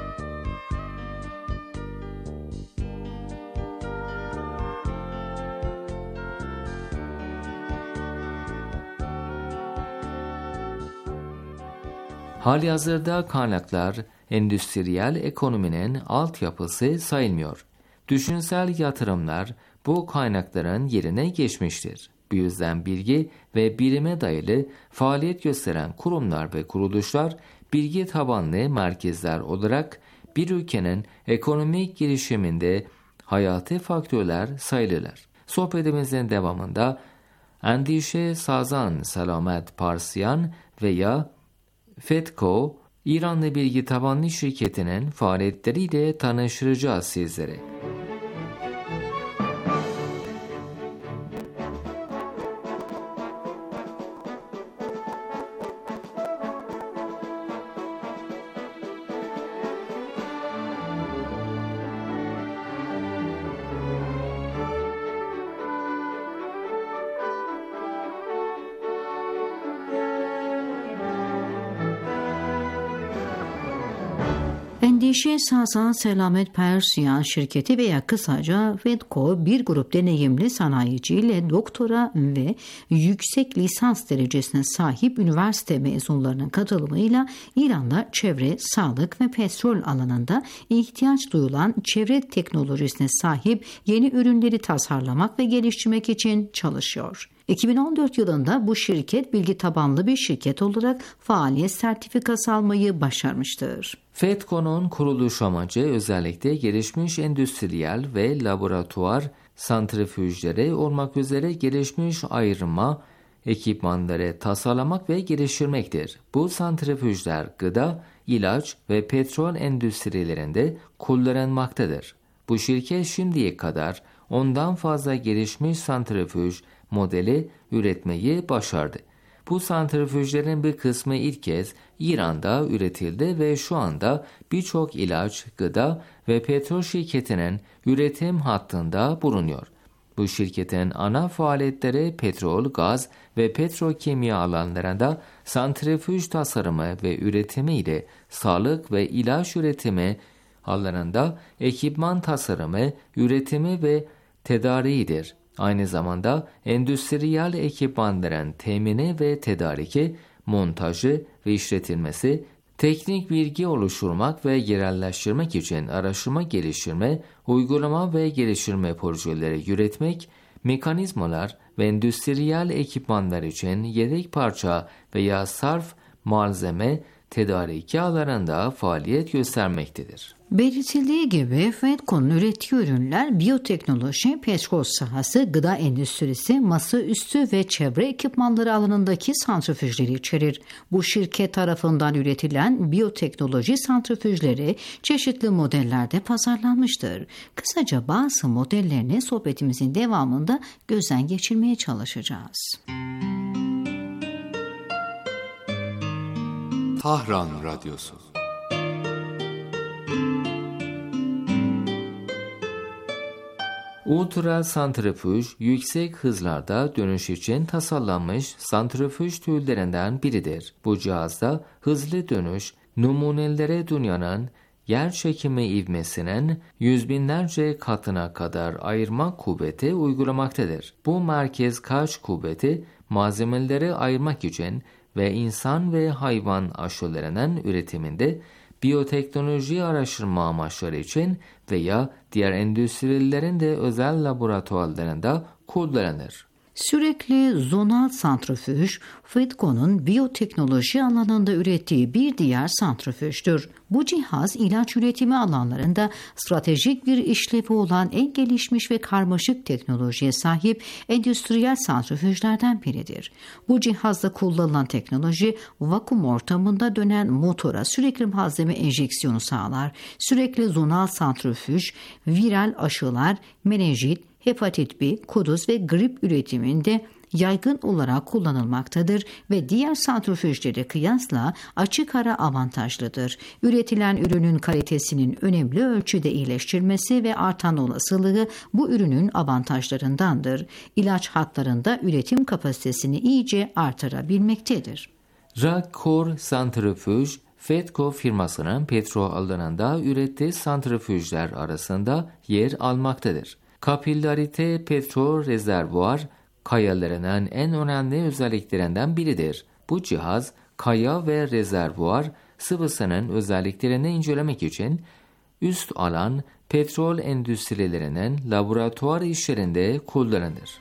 Halihazırda kaynaklar endüstriyel ekonominin altyapısı sayılmıyor. Düşünsel yatırımlar bu kaynakların yerine geçmiştir. Bu yüzden bilgi ve bilime dayalı faaliyet gösteren kurumlar ve kuruluşlar bilgi tabanlı merkezler olarak bir ülkenin ekonomik gelişiminde hayati faktörler sayılırlar. Sohbetimizin devamında Endişe Sazan Selamet Parsiyan veya FEDCO, İranlı bilgi tabanlı şirketinin faaliyetleriyle tanıştıracağız sizlere. İşe esasen Selamet Persiyan şirketi veya kısaca Fedco bir grup deneyimli sanayiciyle doktora ve yüksek lisans derecesine sahip üniversite mezunlarının katılımıyla İran'da çevre, sağlık ve petrol alanında ihtiyaç duyulan çevre teknolojisine sahip yeni ürünleri tasarlamak ve geliştirmek için çalışıyor. iki bin on dört yılında bu şirket bilgi tabanlı bir şirket olarak faaliyet sertifikası almayı başarmıştır. Fedco'nun kuruluş amacı özellikle gelişmiş endüstriyel ve laboratuvar santrifüjleri olmak üzere gelişmiş ayırma ekipmanları tasarlamak ve geliştirmektir. Bu santrifüjler gıda, ilaç ve petrol endüstrilerinde kullanılmaktadır. Bu şirket şimdiye kadar ondan fazla gelişmiş santrifüj modeli üretmeyi başardı. Bu santrifüjlerin bir kısmı ilk kez İran'da üretildi ve şu anda birçok ilaç, gıda ve petrol şirketinin üretim hattında bulunuyor. Bu şirketin ana faaliyetleri petrol, gaz ve petrokimya alanlarında santrifüj tasarımı ve üretimi ile sağlık ve ilaç üretimi alanında ekipman tasarımı, üretimi ve tedariğidir. Aynı zamanda endüstriyel ekipmanların temini ve tedariki, montajı ve işletilmesi, teknik bilgi oluşturmak ve yerelleştirmek için araştırma geliştirme, uygulama ve geliştirme projeleri yürütmek, mekanizmalar ve endüstriyel ekipmanlar için yedek parça veya sarf malzeme tedariki alanında faaliyet göstermektedir. Belirtildiği gibi Fedco'nun ürettiği ürünler biyoteknoloji, petrol sahası, gıda endüstrisi, masaüstü ve çevre ekipmanları alanındaki santrifüjleri içerir. Bu şirket tarafından üretilen biyoteknoloji santrifüjleri çeşitli modellerde pazarlanmıştır. Kısaca bazı modellerini sohbetimizin devamında gözden geçirmeye çalışacağız. Tahran Radyosu. Ultra santrifüj, yüksek hızlarda dönüş için tasarlanmış santrifüj türlerinden biridir. Bu cihazda hızlı dönüş, numunelere dünyanın yer çekimi ivmesinin yüz binlerce katına kadar ayırma kuvveti uygulamaktadır. Bu merkez kaç kuvveti malzemeleri ayırmak için ve insan ve hayvan aşılarının üretiminde biyoteknoloji araştırma amaçları için veya diğer endüstrilerin de özel laboratuvarlarında kullanılır. Sürekli zonal santrifüj, Fedco'nun biyoteknoloji alanında ürettiği bir diğer santrifüjdür. Bu cihaz ilaç üretimi alanlarında stratejik bir işlevi olan en gelişmiş ve karmaşık teknolojiye sahip endüstriyel santrifüjlerden biridir. Bu cihazda kullanılan teknoloji vakum ortamında dönen motora sürekli malzeme enjeksiyonu sağlar. Sürekli zonal santrifüj, viral aşılar, menenjit, hepatit B, kuduz ve grip üretiminde yaygın olarak kullanılmaktadır ve diğer santrifüjlere kıyasla açık ara avantajlıdır. Üretilen ürünün kalitesinin önemli ölçüde iyileştirilmesi ve artan olasılığı bu ürünün avantajlarındandır. İlaç hatlarında üretim kapasitesini iyice artırabilmektedir. Rakkor santrifüj, Fedco firmasının petrol alanında ürettiği santrifüjler arasında yer almaktadır. Kapillarite petrol rezervuar kayalarının en önemli özelliklerinden biridir. Bu cihaz kaya ve rezervuar sıvısının özelliklerini incelemek için üst alan petrol endüstrilerinin laboratuvar işlerinde kullanılır.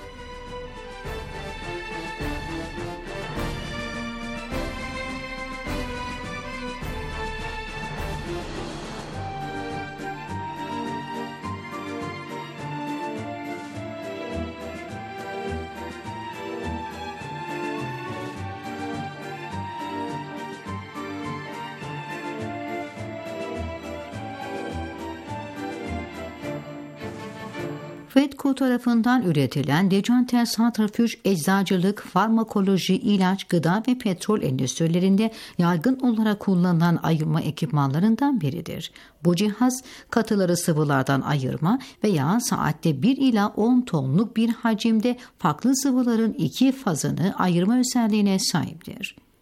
Fedco tarafından üretilen decanter santrifüj eczacılık, farmakoloji, ilaç, gıda ve petrol endüstrilerinde yaygın olarak kullanılan ayırma ekipmanlarından biridir. Bu cihaz katıları sıvılardan ayırma veya saatte bir ila on tonluk bir hacimde farklı sıvıların iki fazını ayırma özelliğine sahiptir.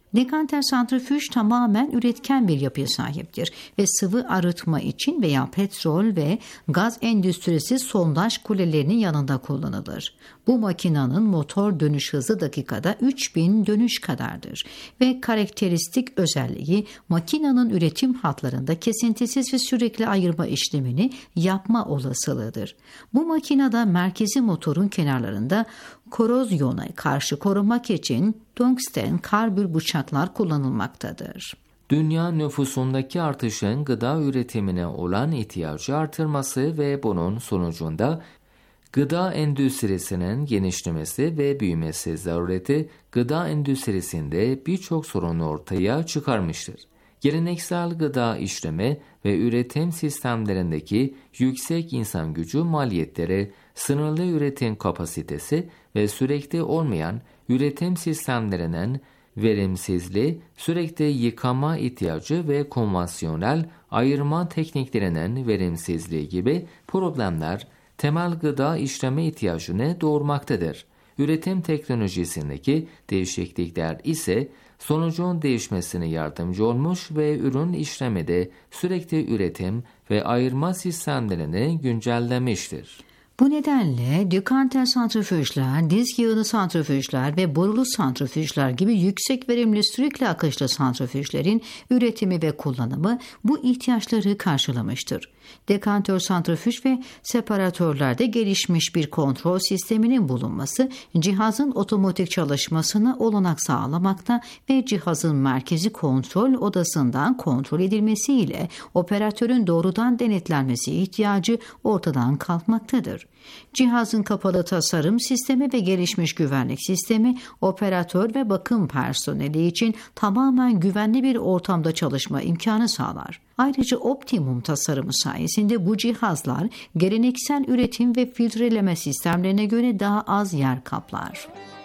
Dekanter santrifüj tamamen üretken bir yapıya sahiptir ve sıvı arıtma için veya petrol ve gaz endüstrisi sondaj kulelerinin yanında kullanılır. Bu makinenin motor dönüş hızı dakikada üç bin dönüş kadardır ve karakteristik özelliği makinenin üretim hatlarında kesintisiz ve sürekli ayırma işlemini yapma olasılığıdır. Bu makinede merkezi motorun kenarlarında korozyona karşı korumak için tungsten karbür bıçaklar kullanılmaktadır. Dünya nüfusundaki artışın gıda üretimine olan ihtiyacı artırması ve bunun sonucunda gıda endüstrisinin genişlemesi ve büyümesi zarureti gıda endüstrisinde birçok sorunu ortaya çıkarmıştır. Geleneksel gıda işleme ve üretim sistemlerindeki yüksek insan gücü maliyetleri, sınırlı üretim kapasitesi ve sürekli olmayan üretim sistemlerinin verimsizliği, sürekli yıkama ihtiyacı ve konvansiyonel ayırma tekniklerinin verimsizliği gibi problemler temel gıda işleme ihtiyacını doğurmaktadır. Üretim teknolojisindeki değişiklikler ise sonucun değişmesine yardımcı olmuş ve ürün işlemede sürekli üretim ve ayırma sistemlerini güncellemiştir. Bu nedenle dekanter santrifüjler, disk yığını santrifüjler ve borulu santrifüjler gibi yüksek verimli sürekli akışlı santrifüjlerin üretimi ve kullanımı bu ihtiyaçları karşılamıştır. Dekantör santrifüj ve separatörlerde gelişmiş bir kontrol sisteminin bulunması cihazın otomatik çalışmasına olanak sağlamakta ve cihazın merkezi kontrol odasından kontrol edilmesiyle operatörün doğrudan denetlenmesi ihtiyacı ortadan kalkmaktadır. Cihazın kapalı tasarım sistemi ve gelişmiş güvenlik sistemi operatör ve bakım personeli için tamamen güvenli bir ortamda çalışma imkanı sağlar. Ayrıca optimum tasarımı sayesinde bu cihazlar geleneksel üretim ve filtreleme sistemlerine göre daha az yer kaplar.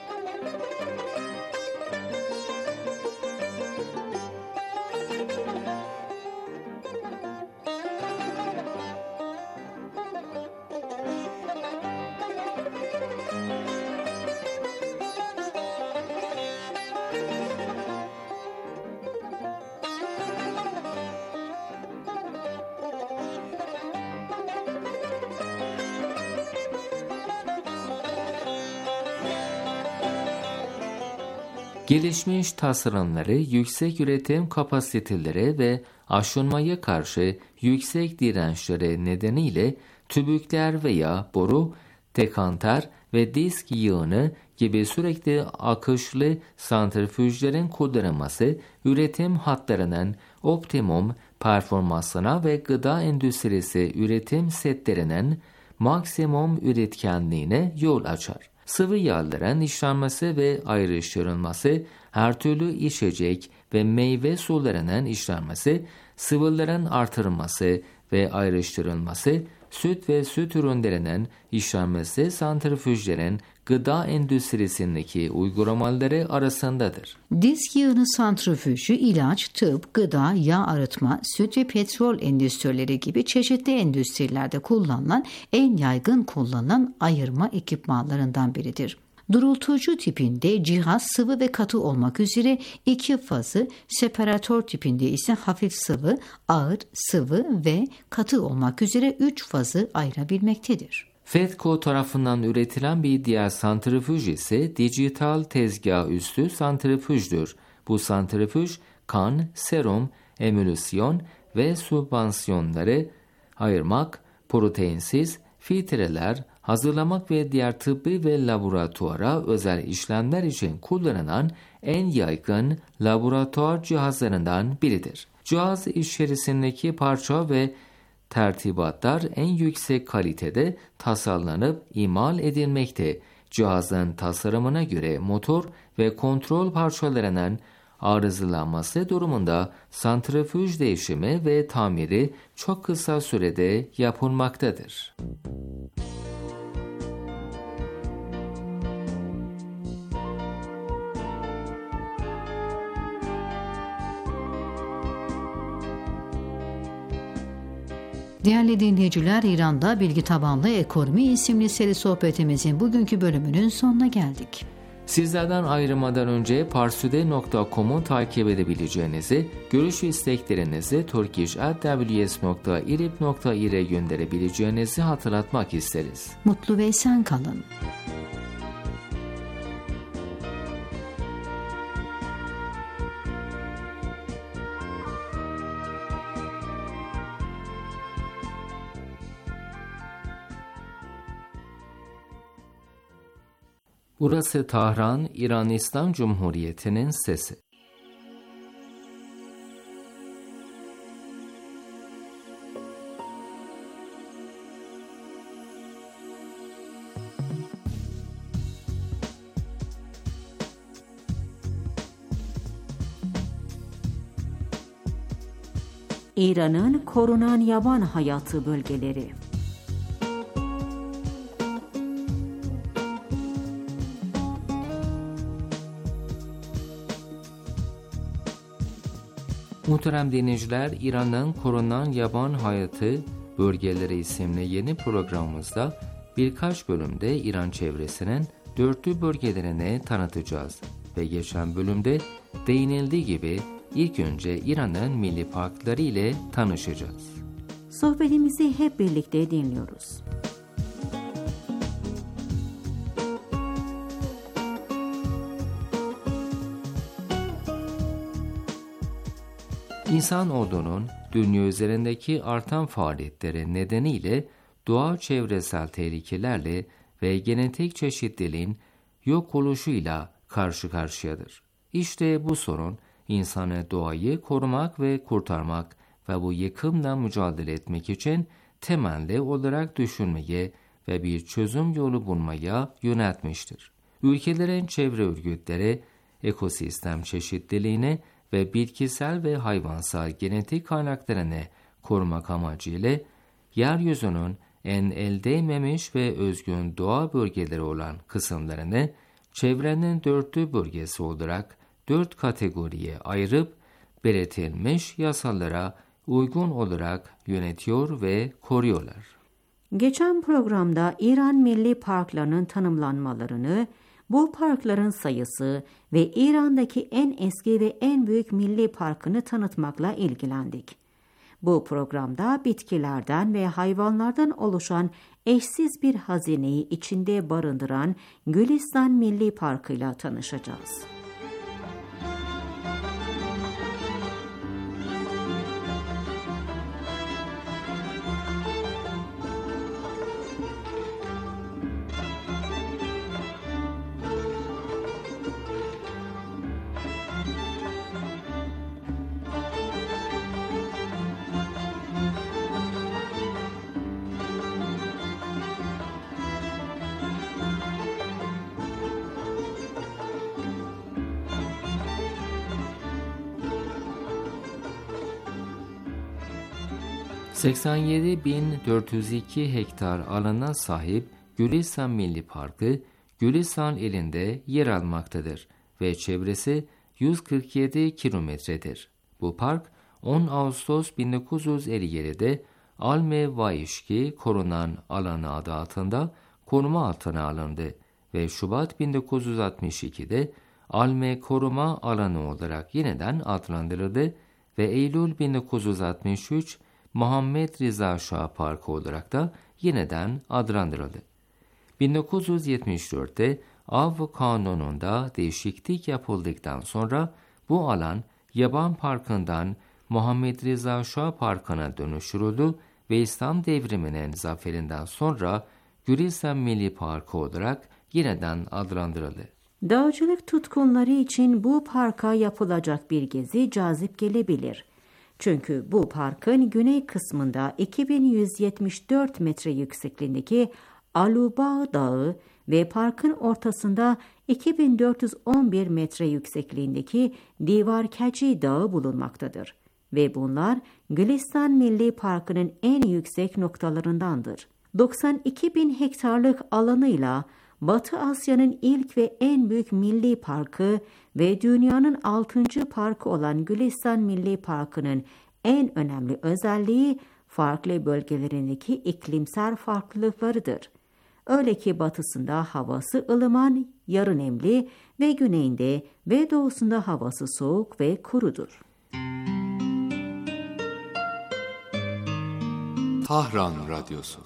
Gelişmiş tasarımları yüksek üretim kapasiteleri ve aşınmaya karşı yüksek dirençleri nedeniyle tübükler veya boru, dekanter ve disk yığını gibi sürekli akışlı santrifüjlerin kullanılması üretim hatlarının optimum performansına ve gıda endüstrisi üretim setlerinin maksimum üretkenliğine yol açar. Sıvı yağların işlenmesi ve ayrıştırılması, her türlü içecek ve meyve sularının işlenmesi, sıvıların artırılması ve ayrıştırılması, süt ve süt ürünlerinin işlenmesi santrifüjlerin gıda endüstrisindeki uygulamaları arasındadır. Disk yığını santrifüjü ilaç, tıp, gıda, yağ arıtma, süt ve petrol endüstrileri gibi çeşitli endüstrilerde kullanılan en yaygın kullanılan ayırma ekipmanlarından biridir. Durultucu tipinde cihaz sıvı ve katı olmak üzere iki fazı, separatör tipinde ise hafif sıvı, ağır, sıvı ve katı olmak üzere üç fazı ayırabilmektedir. Fedco tarafından üretilen bir diğer santrifüj ise dijital tezgah üstü santrifüjdür. Bu santrifüj kan, serum, emülsyon ve sübvansiyonları ayırmak, proteinsiz filtreler hazırlamak ve diğer tıbbi ve laboratuvara özel işlemler için kullanılan en yaygın laboratuvar cihazlarından biridir. Cihaz içerisindeki parça ve tertibatlar en yüksek kalitede tasarlanıp imal edilmekte. Cihazın tasarımına göre motor ve kontrol parçalarının arızalanması durumunda santrifüj değişimi ve tamiri çok kısa sürede yapılmaktadır. Değerli dinleyiciler, İran'da Bilgi Tabanlı Ekonomi isimli seri sohbetimizin bugünkü bölümünün sonuna geldik. Sizlerden ayrılmadan önce parsude nokta com'u takip edebileceğinizi, görüş isteklerinizi turkish at w s nokta irib nokta ir'e gönderebileceğinizi hatırlatmak isteriz. Mutlu ve esen kalın. Burası Tahran, İran İslam Cumhuriyeti'nin sesi. İran'ın korunan yaban hayatı bölgeleri. Muhterem dinleyiciler, İran'ın korunan yaban hayatı bölgeleri isimli yeni programımızda birkaç bölümde İran çevresinin dörtlü bölgelerini tanıtacağız. Ve geçen bölümde değinildiği gibi ilk önce İran'ın milli parkları ile tanışacağız. Sohbetimizi hep birlikte dinliyoruz. İnsanoğlunun dünya üzerindeki artan faaliyetleri nedeniyle doğa çevresel tehlikelerle ve genetik çeşitliliğin yok oluşuyla karşı karşıyadır. İşte bu sorun insanı doğayı korumak ve kurtarmak ve bu yıkımla mücadele etmek için temelli olarak düşünmeye ve bir çözüm yolu bulmaya yöneltmiştir. Ülkelerin çevre örgütleri ekosistem çeşitliliğini ve bitkisel ve hayvansal genetik kaynaklarını korumak amacıyla yeryüzünün en el değmemiş ve özgün doğa bölgeleri olan kısımlarını çevrenin dörtlü bölgesi olarak dört kategoriye ayırıp belirtilmiş yasalara uygun olarak yönetiyor ve koruyorlar. Geçen programda İran milli parklarının tanımlanmalarını, bu parkların sayısı ve İran'daki en eski ve en büyük milli parkını tanıtmakla ilgilendik. Bu programda bitkilerden ve hayvanlardan oluşan eşsiz bir hazineyi içinde barındıran Gülistan Milli Parkı'yla tanışacağız. seksen yedi bin dört yüz iki hektar alana sahip Gülistan Milli Parkı, Gülistan ilinde yer almaktadır ve çevresi yüz kırk yedi kilometredir. Bu park on Ağustos bin dokuz yüz elli yedi'de Alme-Vaişki korunan alanı adı altında koruma altına alındı ve Şubat bin dokuz yüz altmış iki'de Alme koruma alanı olarak yeniden adlandırıldı ve Eylül bin dokuz yüz altmış üç Muhammed Rıza Şah Parkı olarak da yeniden adlandırıldı. bin dokuz yüz yetmiş dört'te Av Kanunu'nda değişiklik yapıldıktan sonra bu alan Yaban Parkı'ndan Muhammed Rıza Şah Parkı'na dönüştürüldü ve İslam devriminin zaferinden sonra Gülistan Milli Parkı olarak yeniden adlandırıldı. Dağcılık tutkunları için bu parka yapılacak bir gezi cazip gelebilir. Çünkü bu parkın güney kısmında iki bin yüz yetmiş dört metre yüksekliğindeki Alubağ Dağı ve parkın ortasında iki bin dört yüz on bir metre yüksekliğindeki Divarkaci Dağı bulunmaktadır. Ve bunlar Gülistan Milli Parkı'nın en yüksek noktalarındandır. doksan iki bin hektarlık alanıyla Batı Asya'nın ilk ve en büyük milli parkı ve dünyanın altıncı parkı olan Gülistan Milli Parkı'nın en önemli özelliği farklı bölgelerindeki iklimsel farklılıklarıdır. Öyle ki batısında havası ılıman, yarı nemli ve güneyinde ve doğusunda havası soğuk ve kurudur. Tahran Radyosu.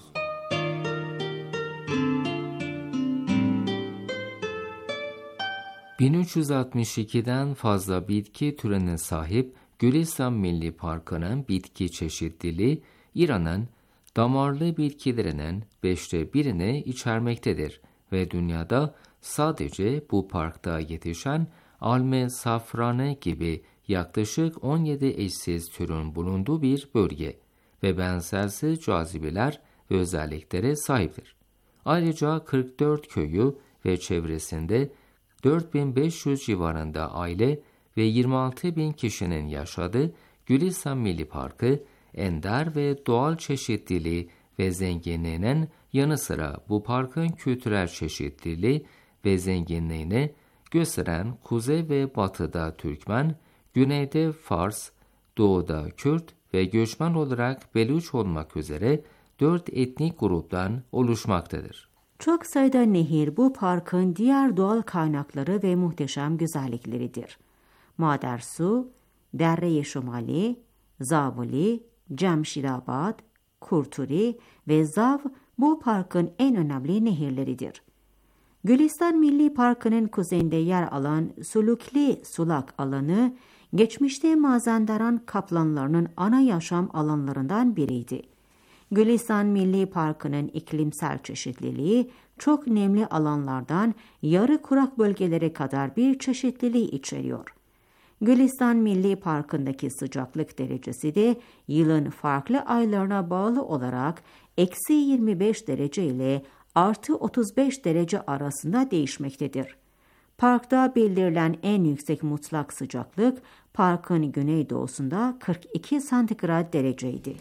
bin üç yüz altmış ikiden fazla bitki türüne sahip Gülistan Milli Parkı'nın bitki çeşitliliği İran'ın damarlı bitkilerinin beşte birini içermektedir ve dünyada sadece bu parkta yetişen alme safranı gibi yaklaşık on yedi eşsiz türün bulunduğu bir bölge ve benzersiz cazibeler ve özelliklere sahiptir. Ayrıca kırk dört köyü ve çevresinde dört bin beş yüz civarında aile ve yirmi altı bin kişinin yaşadığı Gülistan Milli Parkı, ender ve doğal çeşitliliği ve zenginliğinin yanı sıra bu parkın kültürel çeşitliliği ve zenginliğini gösteren kuzey ve batıda Türkmen, güneyde Fars, doğuda Kürt ve göçmen olarak Beluç olmak üzere dört etnik gruptan oluşmaktadır. Çok sayıda nehir bu parkın diğer doğal kaynakları ve muhteşem güzellikleridir. Madersu, Derre-i Şumali, Zavuli, Cemşidabad, Kurturi ve Zav bu parkın en önemli nehirleridir. Gülistan Milli Parkı'nın kuzeyinde yer alan Sulukli Sulak alanı, geçmişte Mazandaran kaplanlarının ana yaşam alanlarından biriydi. Gülistan Milli Parkı'nın iklimsel çeşitliliği, çok nemli alanlardan yarı kurak bölgelere kadar bir çeşitliliği içeriyor. Gülistan Milli Parkı'ndaki sıcaklık derecesi de yılın farklı aylarına bağlı olarak eksi yirmi beş derece ile artı otuz beş derece arasında değişmektedir. Parkta bildirilen en yüksek mutlak sıcaklık parkın güneydoğusunda kırk iki santigrat dereceydi.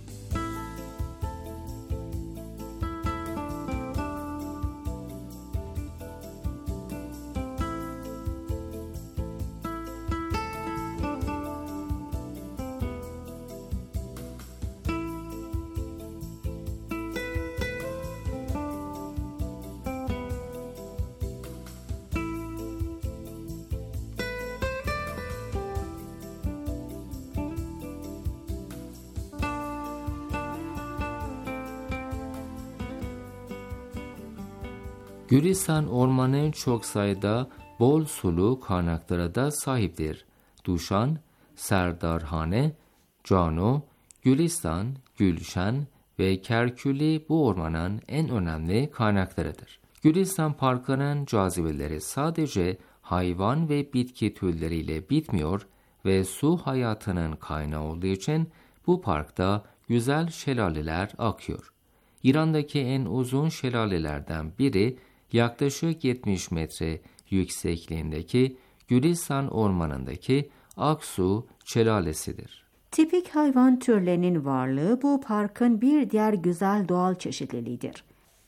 Gülistan ormanı çok sayıda bol sulu kaynaklara da sahiptir. Duşan, Serdarhane, Cano, Gülistan, Gülşen ve Kerkülü bu ormanın en önemli kaynaklarıdır. Gülistan Parkı'nın cazibeleri sadece hayvan ve bitki türleriyle bitmiyor ve su hayatının kaynağı olduğu için bu parkta güzel şelaleler akıyor. İran'daki en uzun şelalelerden biri yaklaşık yetmiş metre yüksekliğindeki Gülistan Ormanı'ndaki Aksu Şelalesi'dir. Tipik hayvan türlerinin varlığı bu parkın bir diğer güzel doğal çeşitliliğidir.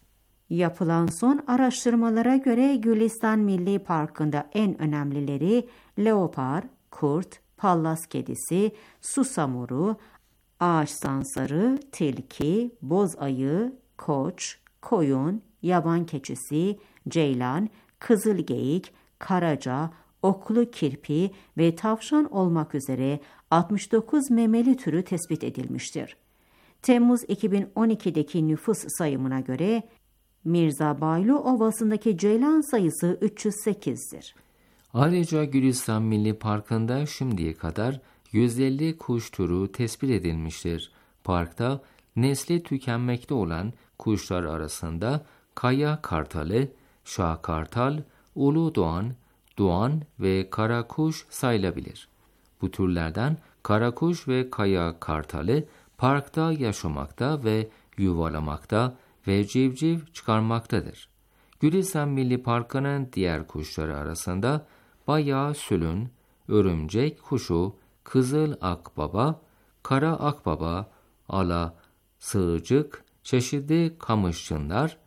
Yapılan son araştırmalara göre Gülistan Milli Parkı'nda en önemlileri leopar, kurt, pallas kedisi, susamuru, ağaç sansarı, tilki, boz ayı, koç, koyun, yaban keçisi, ceylan, kızılgeyik, karaca, oklu kirpi ve tavşan olmak üzere altmış dokuz memeli türü tespit edilmiştir. Temmuz iki bin on ikideki nüfus sayımına göre Mirzabaylu Ovası'ndaki ceylan sayısı üç yüz sekizdir. Ayrıca Gülistan Milli Parkı'nda şimdiye kadar yüz elli kuş türü tespit edilmiştir. Parkta nesli tükenmekte olan kuşlar arasında kaya kartalı, şah kartal, ulu doğan, doğan ve karakuş sayılabilir. Bu türlerden karakuş ve kaya kartalı parkta yaşamakta ve yuvalamakta ve civciv çıkarmaktadır. Gülistan Milli Parkı'nın diğer kuşları arasında bayağı sülün, örümcek kuşu, kızıl akbaba, kara akbaba, ala sığırcık, çeşitli kamışçınlar,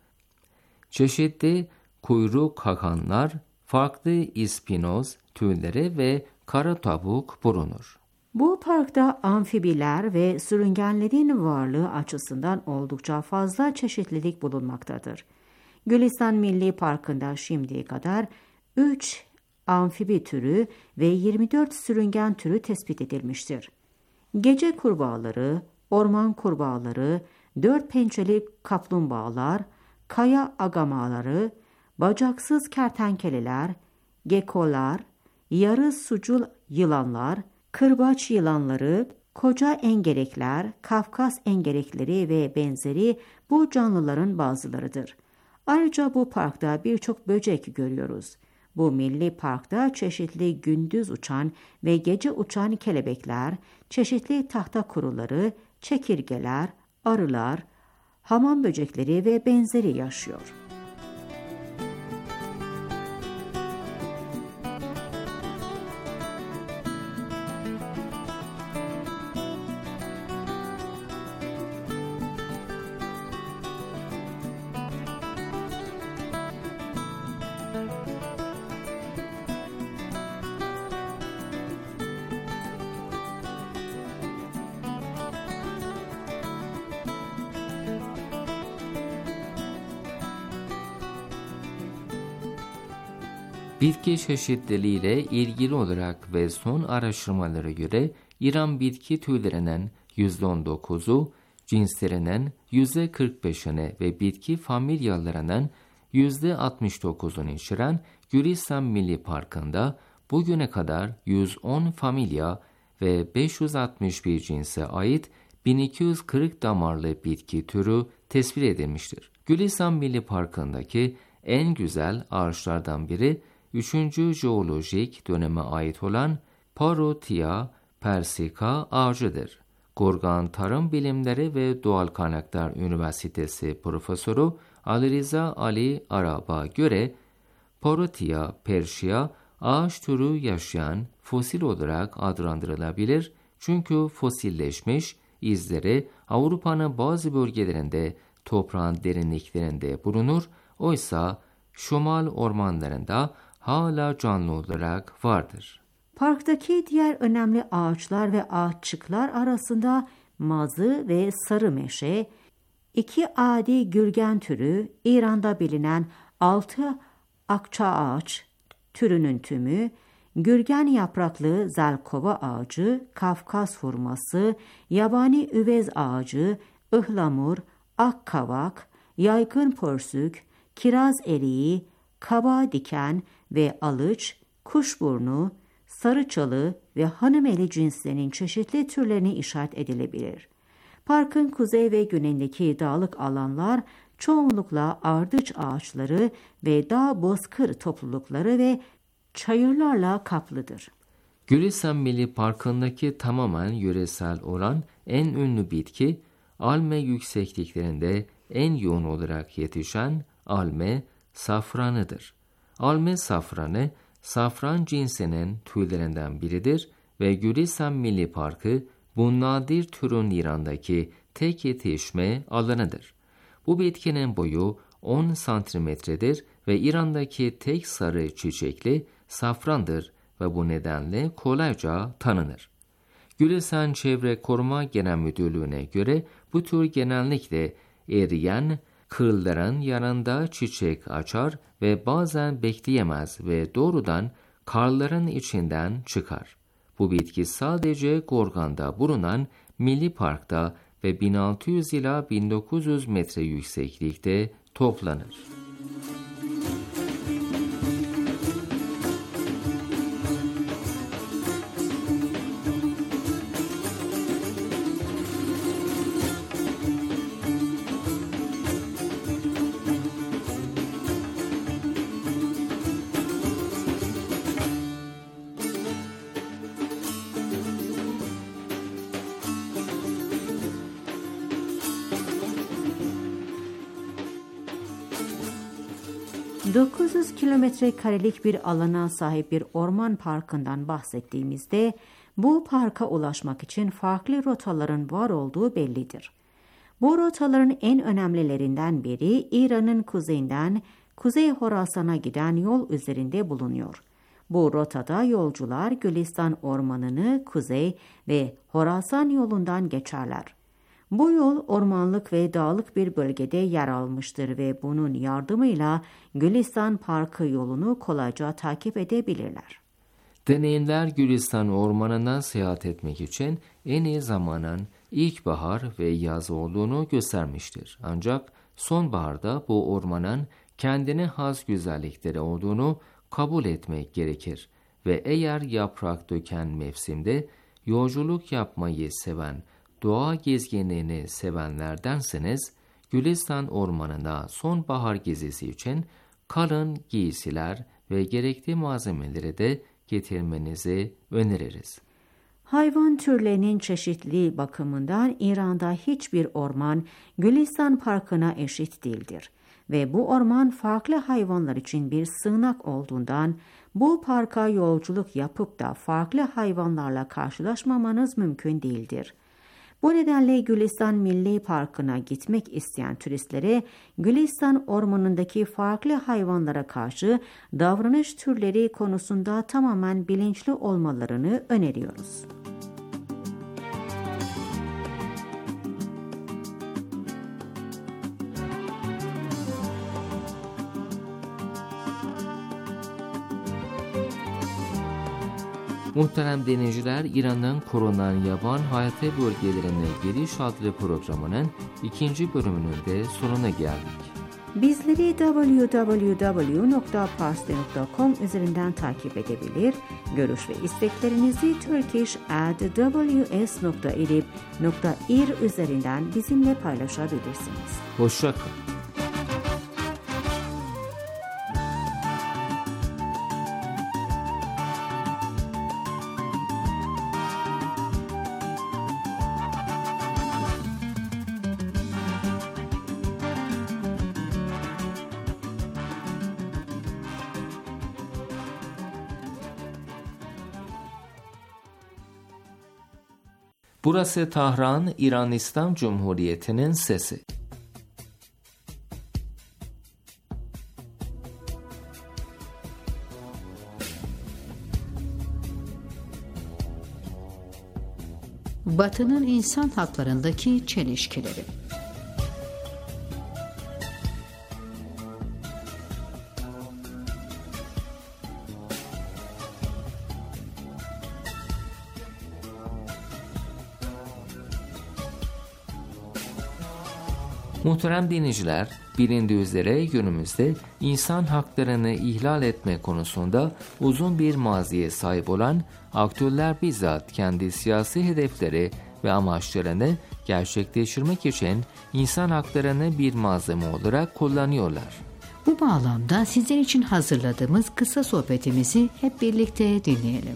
çeşitli kuyruk kakanlar, farklı ispinoz türleri ve kara tavuk bulunur. Bu parkta amfibiler ve sürüngenlerin varlığı açısından oldukça fazla çeşitlilik bulunmaktadır. Gülistan Milli Parkı'nda şimdiye kadar üç amfibi türü ve yirmi dört sürüngen türü tespit edilmiştir. Gece kurbağaları, orman kurbağaları, dört pençeli kaplumbağalar, kaya agamaları, bacaksız kertenkeleler, gekolar, yarı sucul yılanlar, kırbaç yılanları, koca engerekler, Kafkas engerekleri ve benzeri bu canlıların bazılarıdır. Ayrıca bu parkta birçok böcek görüyoruz. Bu milli parkta çeşitli gündüz uçan ve gece uçan kelebekler, çeşitli tahta kuruları, çekirgeler, arılar, hamam böcekleri ve benzeri yaşıyor. Bitki çeşitliliğiyle ilgili olarak ve son araştırmalara göre İran bitki türlerinin yüzde on dokuzu, cinslerinin yüzde kırk beşini ve bitki familyalarının yüzde altmış dokuzunu içeren Gülistan Milli Parkı'nda bugüne kadar yüz on familya ve beş yüz altmış bir cinse ait bin iki yüz kırk damarlı bitki türü tespit edilmiştir. Gülistan Milli Parkı'ndaki en güzel ağaçlardan biri üçüncü jeolojik döneme ait olan Parotia persica ağacıdır. Gorgan Tarım Bilimleri ve Doğal Kaynaklar Üniversitesi Profesörü Ali Rıza Ali Arab'a göre Parotia persia ağaç türü yaşayan fosil olarak adlandırılabilir çünkü fosilleşmiş izleri Avrupa'nın bazı bölgelerinde toprağın derinliklerinde bulunur, oysa şumal ormanlarında hala canlı olarak vardır. Parktaki diğer önemli ağaçlar ve ağaççıklar arasında mazı ve sarı meşe, iki adi gürgen türü, İran'da bilinen altı akça ağaç türünün tümü, gürgen yapraklı zelkova ağacı, Kafkas hurması, yabani üvez ağacı, ıhlamur, akkavak, yaygın porsük, kiraz eriği, kaba diken ve alıç, kuşburnu, sarıçalı ve hanımeli cinslerinin çeşitli türlerini işaret edilebilir. Parkın kuzey ve güneyindeki dağlık alanlar çoğunlukla ardıç ağaçları ve dağ bozkır toplulukları ve çayırlarla kaplıdır. Gülistan Milli Parkı'ndaki tamamen yöresel olan en ünlü bitki, Alme yüksekliklerinde en yoğun olarak yetişen Alme safranıdır. Alme safranı, safran cinsinin türlerinden biridir ve Gülistan Milli Parkı bu nadir türün İran'daki tek yetişme alanıdır. Bu bitkinin boyu on santimetredir ve İran'daki tek sarı çiçekli safrandır ve bu nedenle kolayca tanınır. Gülistan Çevre Koruma Genel Müdürlüğü'ne göre bu tür genellikle eriyen kırların yanında çiçek açar ve bazen bekleyemez ve doğrudan karların içinden çıkar. Bu bitki sadece Gorgan'da bulunan Milli Park'ta ve bin altı yüz ila bin dokuz yüz metre yükseklikte toplanır. dokuz yüz kilometre karelik bir alana sahip bir orman parkından bahsettiğimizde bu parka ulaşmak için farklı rotaların var olduğu bellidir. Bu rotaların en önemlilerinden biri İran'ın kuzeyinden Kuzey Horasan'a giden yol üzerinde bulunuyor. Bu rotada yolcular Gülistan Ormanı'nı kuzey ve Horasan yolundan geçerler. Bu yol ormanlık ve dağlık bir bölgede yer almıştır ve bunun yardımıyla Gülistan Parkı yolunu kolayca takip edebilirler. Deneyimler Gülistan ormanına seyahat etmek için en iyi zamanın ilkbahar ve yaz olduğunu göstermiştir. Ancak sonbaharda bu ormanın kendine has güzellikleri olduğunu kabul etmek gerekir ve eğer yaprak döken mevsimde yolculuk yapmayı seven, doğa gezginliğini sevenlerdenseniz Gülistan ormanına sonbahar gezisi için kalın giysiler ve gerekli malzemeleri de getirmenizi öneririz. Hayvan türlerinin çeşitliliği bakımından İran'da hiçbir orman Gülistan Parkı'na eşit değildir. Ve bu orman farklı hayvanlar için bir sığınak olduğundan bu parka yolculuk yapıp da farklı hayvanlarla karşılaşmamanız mümkün değildir. Bu nedenle Gülistan Milli Parkı'na gitmek isteyen turistlere Gülistan ormanındaki farklı hayvanlara karşı davranış türleri konusunda tamamen bilinçli olmalarını öneriyoruz. Muhterem dinleyiciler, İran'dan korunan yaban hayati bölgelerine giriş adlı programının ikinci bölümünün de sonuna geldik. Bizleri double-u double-u double-u nokta parsli nokta com üzerinden takip edebilir, görüş ve isteklerinizi turkish at w s nokta idlib nokta ir üzerinden bizimle paylaşabilirsiniz. Hoşça kalın. Burası Tahran, İran İslam Cumhuriyeti'nin sesi. Batı'nın insan haklarındaki çelişkileri. Muhterem dinleyiciler, bilindiği üzere günümüzde insan haklarını ihlal etme konusunda uzun bir maziye sahip olan aktörler bizzat kendi siyasi hedefleri ve amaçlarını gerçekleştirmek için insan haklarını bir malzeme olarak kullanıyorlar. Bu bağlamda sizler için hazırladığımız kısa sohbetimizi hep birlikte dinleyelim.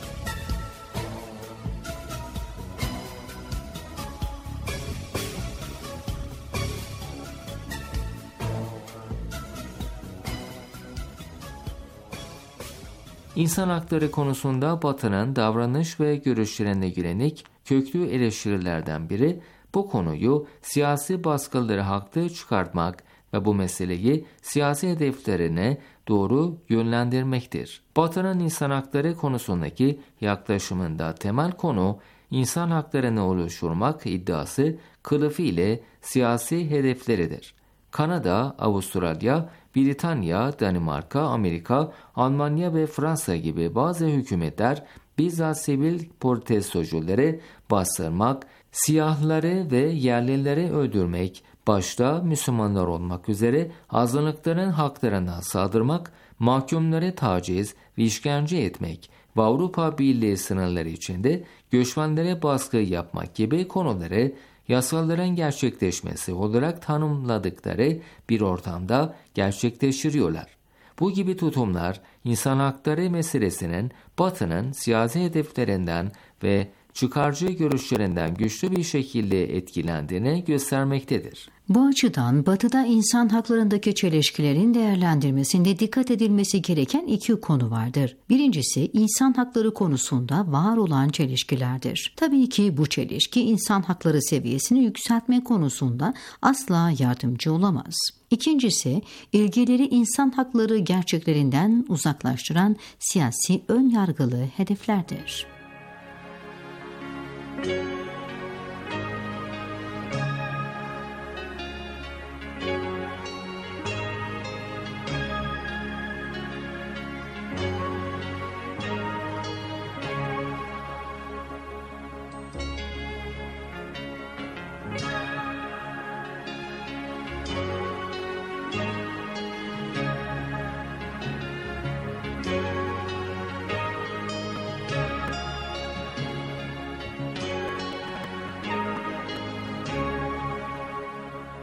İnsan hakları konusunda Batı'nın davranış ve görüşlerine yönelik köklü eleştirilerden biri bu konuyu siyasi baskıları haklı çıkartmak ve bu meseleyi siyasi hedeflerine doğru yönlendirmektir. Batı'nın insan hakları konusundaki yaklaşımında temel konu insan haklarını oluşturmak iddiası kılıfı ile siyasi hedefleridir. Kanada, Avustralya, Britanya, Danimarka, Amerika, Almanya ve Fransa gibi bazı hükümetler bizzat sivil protestocuları bastırmak, siyahları ve yerlileri öldürmek, başta Müslümanlar olmak üzere azınlıkların haklarına saldırmak, mahkumları taciz ve işkence etmek ve Avrupa Birliği sınırları içinde göçmenlere baskı yapmak gibi konuları yasaların gerçekleşmesi olarak tanımladıkları bir ortamda gerçekleştiriyorlar. Bu gibi tutumlar insan hakları meselesinin Batı'nın siyasi hedeflerinden ve çıkarcı görüşlerinden güçlü bir şekilde etkilendiğini göstermektedir. Bu açıdan Batı'da insan haklarındaki çelişkilerin değerlendirmesinde dikkat edilmesi gereken iki konu vardır. Birincisi insan hakları konusunda var olan çelişkilerdir. Tabii ki bu çelişki insan hakları seviyesini yükseltme konusunda asla yardımcı olamaz. İkincisi, ilgileri insan hakları gerçeklerinden uzaklaştıran siyasi ön yargılı hedeflerdir.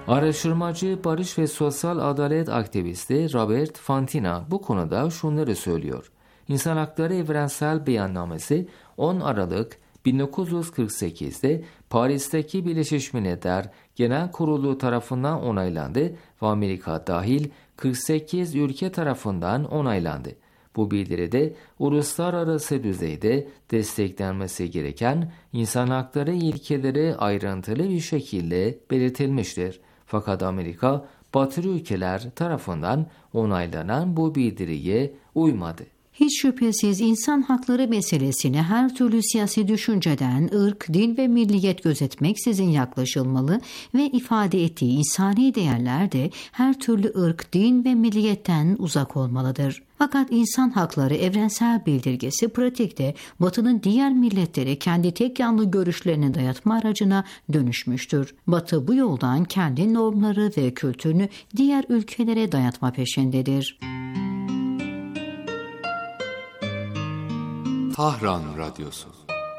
Araştırmacı, barış ve sosyal adalet aktivisti Robert Fantina bu konuda şunları söylüyor. İnsan Hakları Evrensel Beyannamesi on Aralık bin dokuz yüz kırk sekiz'de Paris'teki Birleşmiş Milletler Genel Kurulu tarafından onaylandı ve Amerika dahil kırk sekiz ülke tarafından onaylandı. Bu bildiride uluslararası düzeyde desteklenmesi gereken insan hakları ilkeleri ayrıntılı bir şekilde belirtilmiştir. Fakat Amerika, Batı ülkeler tarafından onaylanan bu bildiriye uymadı. Hiç şüphesiz insan hakları meselesine her türlü siyasi düşünceden, ırk, din ve milliyet gözetmeksizin yaklaşılmalı ve ifade ettiği insani değerler de her türlü ırk, din ve milliyetten uzak olmalıdır. Fakat insan hakları evrensel bildirgesi pratikte Batı'nın diğer milletlere kendi tek yanlı görüşlerini dayatma aracına dönüşmüştür. Batı bu yoldan kendi normları ve kültürünü diğer ülkelere dayatma peşindedir. Tahran Radyosu.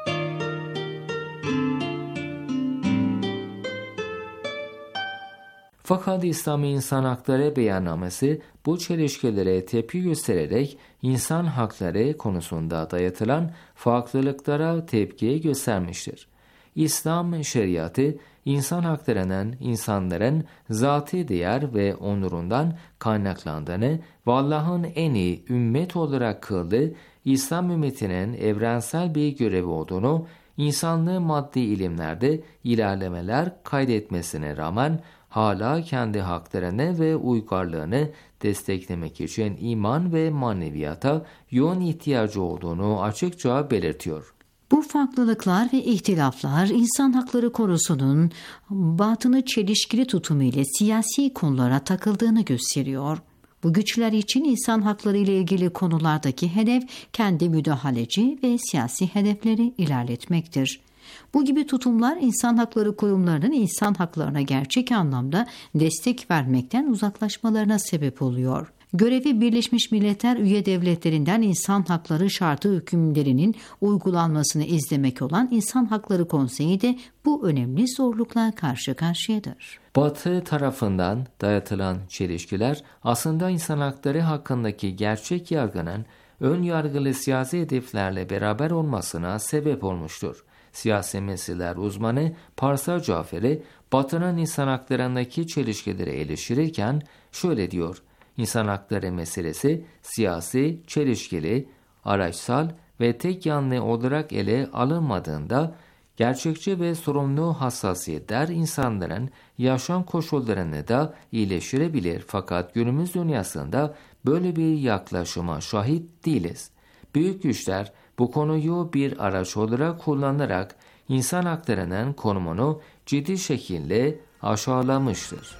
Fakat İslami İnsan Hakları Beyannamesi bu çelişkilere tepki göstererek insan hakları konusunda dayatılan farklılıklara tepki göstermiştir. İslam şeriatı, insan haklarının insanların zatî değer ve onurundan kaynaklandığını ve Allah'ın en iyi ümmet olarak kıldığı İslam ümmetinin evrensel bir görevi olduğunu, insanlığı maddi ilimlerde ilerlemeler kaydetmesine rağmen hala kendi haklarını ve uygarlığını desteklemek için iman ve maneviyata yoğun ihtiyacı olduğunu açıkça belirtiyor. Bu farklılıklar ve ihtilaflar insan hakları konusunun batını çelişkili tutumu ile siyasi konulara takıldığını gösteriyor. Bu güçler için insan hakları ile ilgili konulardaki hedef kendi müdahaleci ve siyasi hedefleri ilerletmektir. Bu gibi tutumlar insan hakları kurumlarının insan haklarına gerçek anlamda destek vermekten uzaklaşmalarına sebep oluyor. Görevi Birleşmiş Milletler üye devletlerinden insan hakları şartı hükümlerinin uygulanmasını izlemek olan İnsan Hakları Konseyi de bu önemli zorlukla karşı karşıyadır. Batı tarafından dayatılan çelişkiler aslında insan hakları hakkındaki gerçek yargının ön yargılı siyasi hedeflerle beraber olmasına sebep olmuştur. Siyasi meseleler uzmanı Parsa Caferi, Batı'nın insan haklarındaki çelişkileri eleştirirken şöyle diyor: İnsan hakları meselesi siyasi, çelişkili, araçsal ve tek yanlı olarak ele alınmadığında gerçekçi ve sorumlu hassasiyetler insanların yaşam koşullarını da iyileştirebilir. Fakat günümüz dünyasında böyle bir yaklaşıma şahit değiliz. Büyük güçler bu konuyu bir araç olarak kullanarak insan haklarının konumunu ciddi şekilde aşağılamıştır.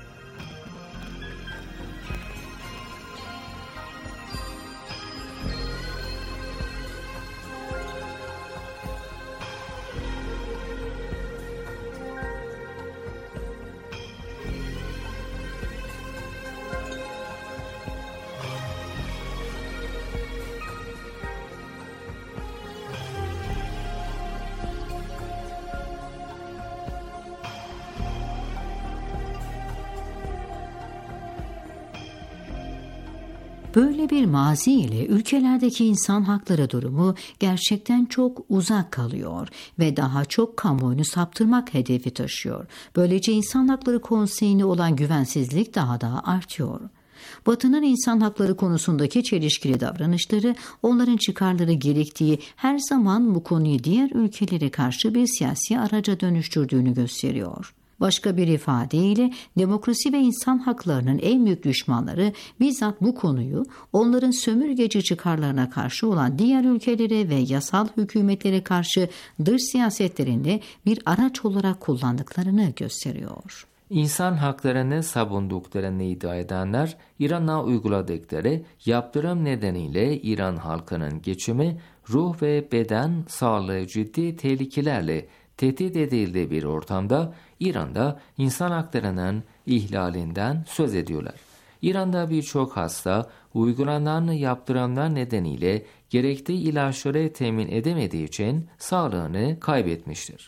Böyle bir mazi ile ülkelerdeki insan hakları durumu gerçekten çok uzak kalıyor ve daha çok kamuoyunu saptırmak hedefi taşıyor. Böylece İnsan Hakları Konseyi'ne olan güvensizlik daha da artıyor. Batı'nın insan hakları konusundaki çelişkili davranışları, onların çıkarları gerektiği her zaman bu konuyu diğer ülkelere karşı bir siyasi araca dönüştürdüğünü gösteriyor. Başka bir ifadeyle demokrasi ve insan haklarının en büyük düşmanları bizzat bu konuyu onların sömürgeci çıkarlarına karşı olan diğer ülkelere ve yasal hükümetlere karşı dış siyasetlerinde bir araç olarak kullandıklarını gösteriyor. İnsan haklarını savunduklarını iddia edenler, İran'a uyguladıkları yaptırım nedeniyle İran halkının geçimi, ruh ve beden sağlığı ciddi tehlikelerle tehdit edildiği bir ortamda İran'da insan haklarının ihlalinden söz ediyorlar. İran'da birçok hasta uygulanan yaptırımlar nedeniyle gerektiği ilaçları temin edemediği için sağlığını kaybetmiştir.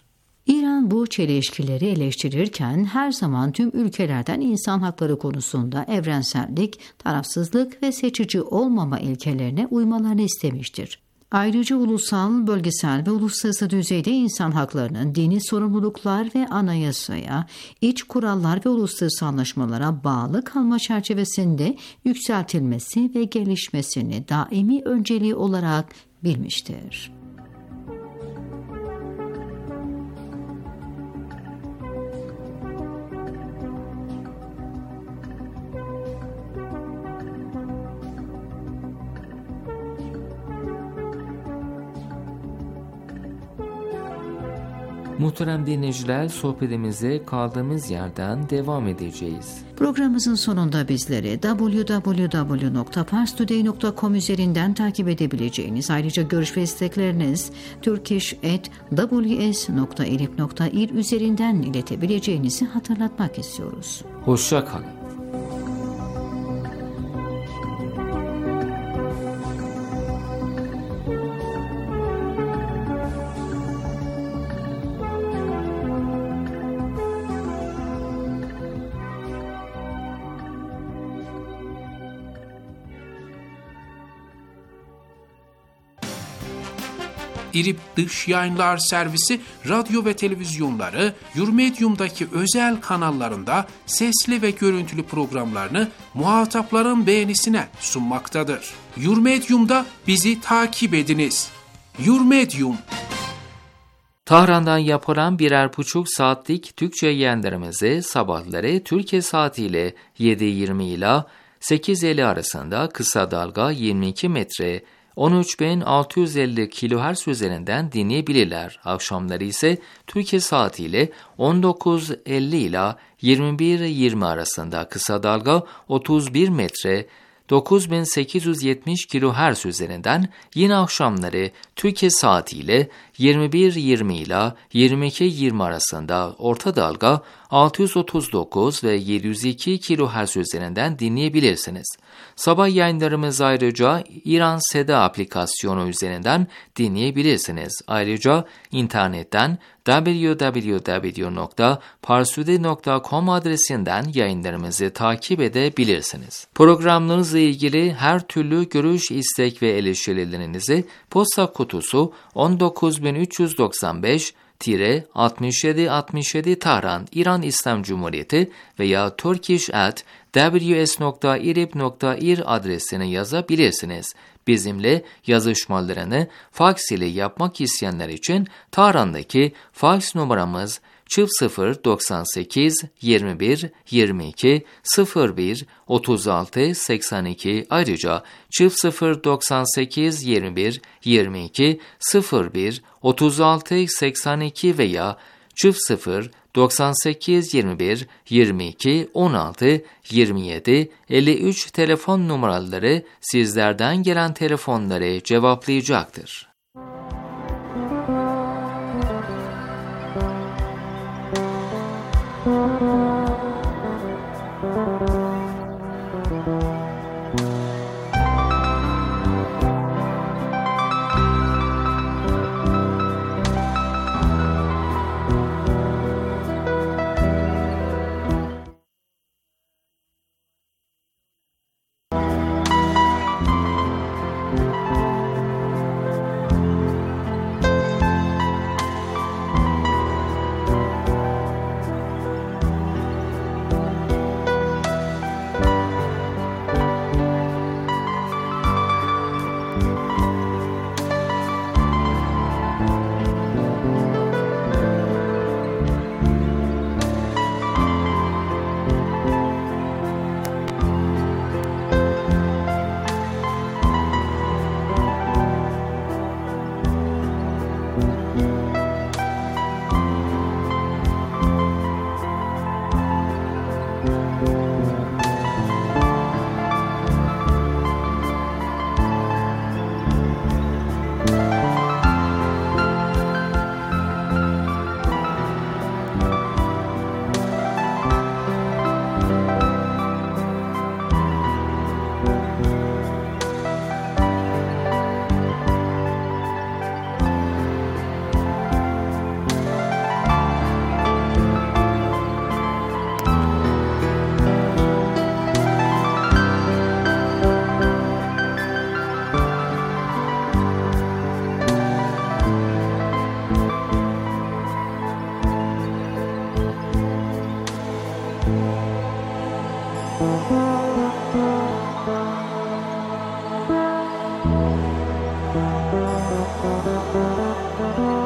İran bu çelişkileri eleştirirken her zaman tüm ülkelerden insan hakları konusunda evrensellik, tarafsızlık ve seçici olmama ilkelerine uymalarını istemiştir. Ayrıca ulusal, bölgesel ve uluslararası düzeyde insan haklarının dini sorumluluklar ve anayasaya, iç kurallar ve uluslararası anlaşmalara bağlı kalma çerçevesinde yükseltilmesi ve gelişmesini daimi önceliği olarak bilmiştir. Muhterem dinleyiciler, sohbetimize kaldığımız yerden devam edeceğiz. Programımızın sonunda bizleri double-u double-u double-u nokta pars today nokta com üzerinden takip edebileceğiniz, ayrıca görüş ve istekleriniz turkish at w s nokta elif nokta ir üzerinden iletebileceğinizi hatırlatmak istiyoruz. Hoşça kalın. İRİB Dış Yayınlar Servisi radyo ve televizyonları Yurmedyum'daki özel kanallarında sesli ve görüntülü programlarını muhatapların beğenisine sunmaktadır. Yurmedyum'da bizi takip ediniz. Yurmedyum. Tahran'dan yapılan birer buçuk saatlik Türkçe yayınlarımızı sabahları Türkiye saatiyle yedi yirmi ila sekiz elli arasında kısa dalga yirmi iki metre on üç bin altı yüz elli kilohertz üzerinden dinleyebilirler. Akşamları ise Türkiye saatiyle on dokuz elli ila yirmi bir yirmi arasında kısa dalga otuz bir metre dokuz bin sekiz yüz yetmiş kilohertz üzerinden, yine akşamları Türkiye saatiyle yirmi bir yirmi ila yirmi iki yirmi arasında orta dalga altı yüz otuz dokuz ve yedi yüz iki kilohertz üzerinden dinleyebilirsiniz. Sabah yayınlarımızı ayrıca İran Seda aplikasyonu üzerinden dinleyebilirsiniz. Ayrıca internetten double-u double-u double-u nokta parstoday nokta com adresinden yayınlarımızı takip edebilirsiniz. Programlarınızla ilgili her türlü görüş, istek ve eleştirilerinizi posta kutusu on dokuz bin üç yüz doksan beş altmış yedi altmış yedi Tahran, İran İslam Cumhuriyeti veya turkish at w s nokta irib nokta ir adresine yazabilirsiniz. Bizimle yazışmalarını faks ile yapmak isteyenler için Tahran'daki faks numaramız çift sıfır doksan sekiz yirmi bir yirmi iki sıfır bir otuz altı seksen iki, ayrıca çift sıfır doksan sekiz yirmi bir yirmi iki sıfır bir otuz altı seksen iki veya çift sıfır doksan sekiz yirmi bir yirmi iki on altı yirmi yedi elli üç telefon numaraları sizlerden gelen telefonları cevaplayacaktır. Müzik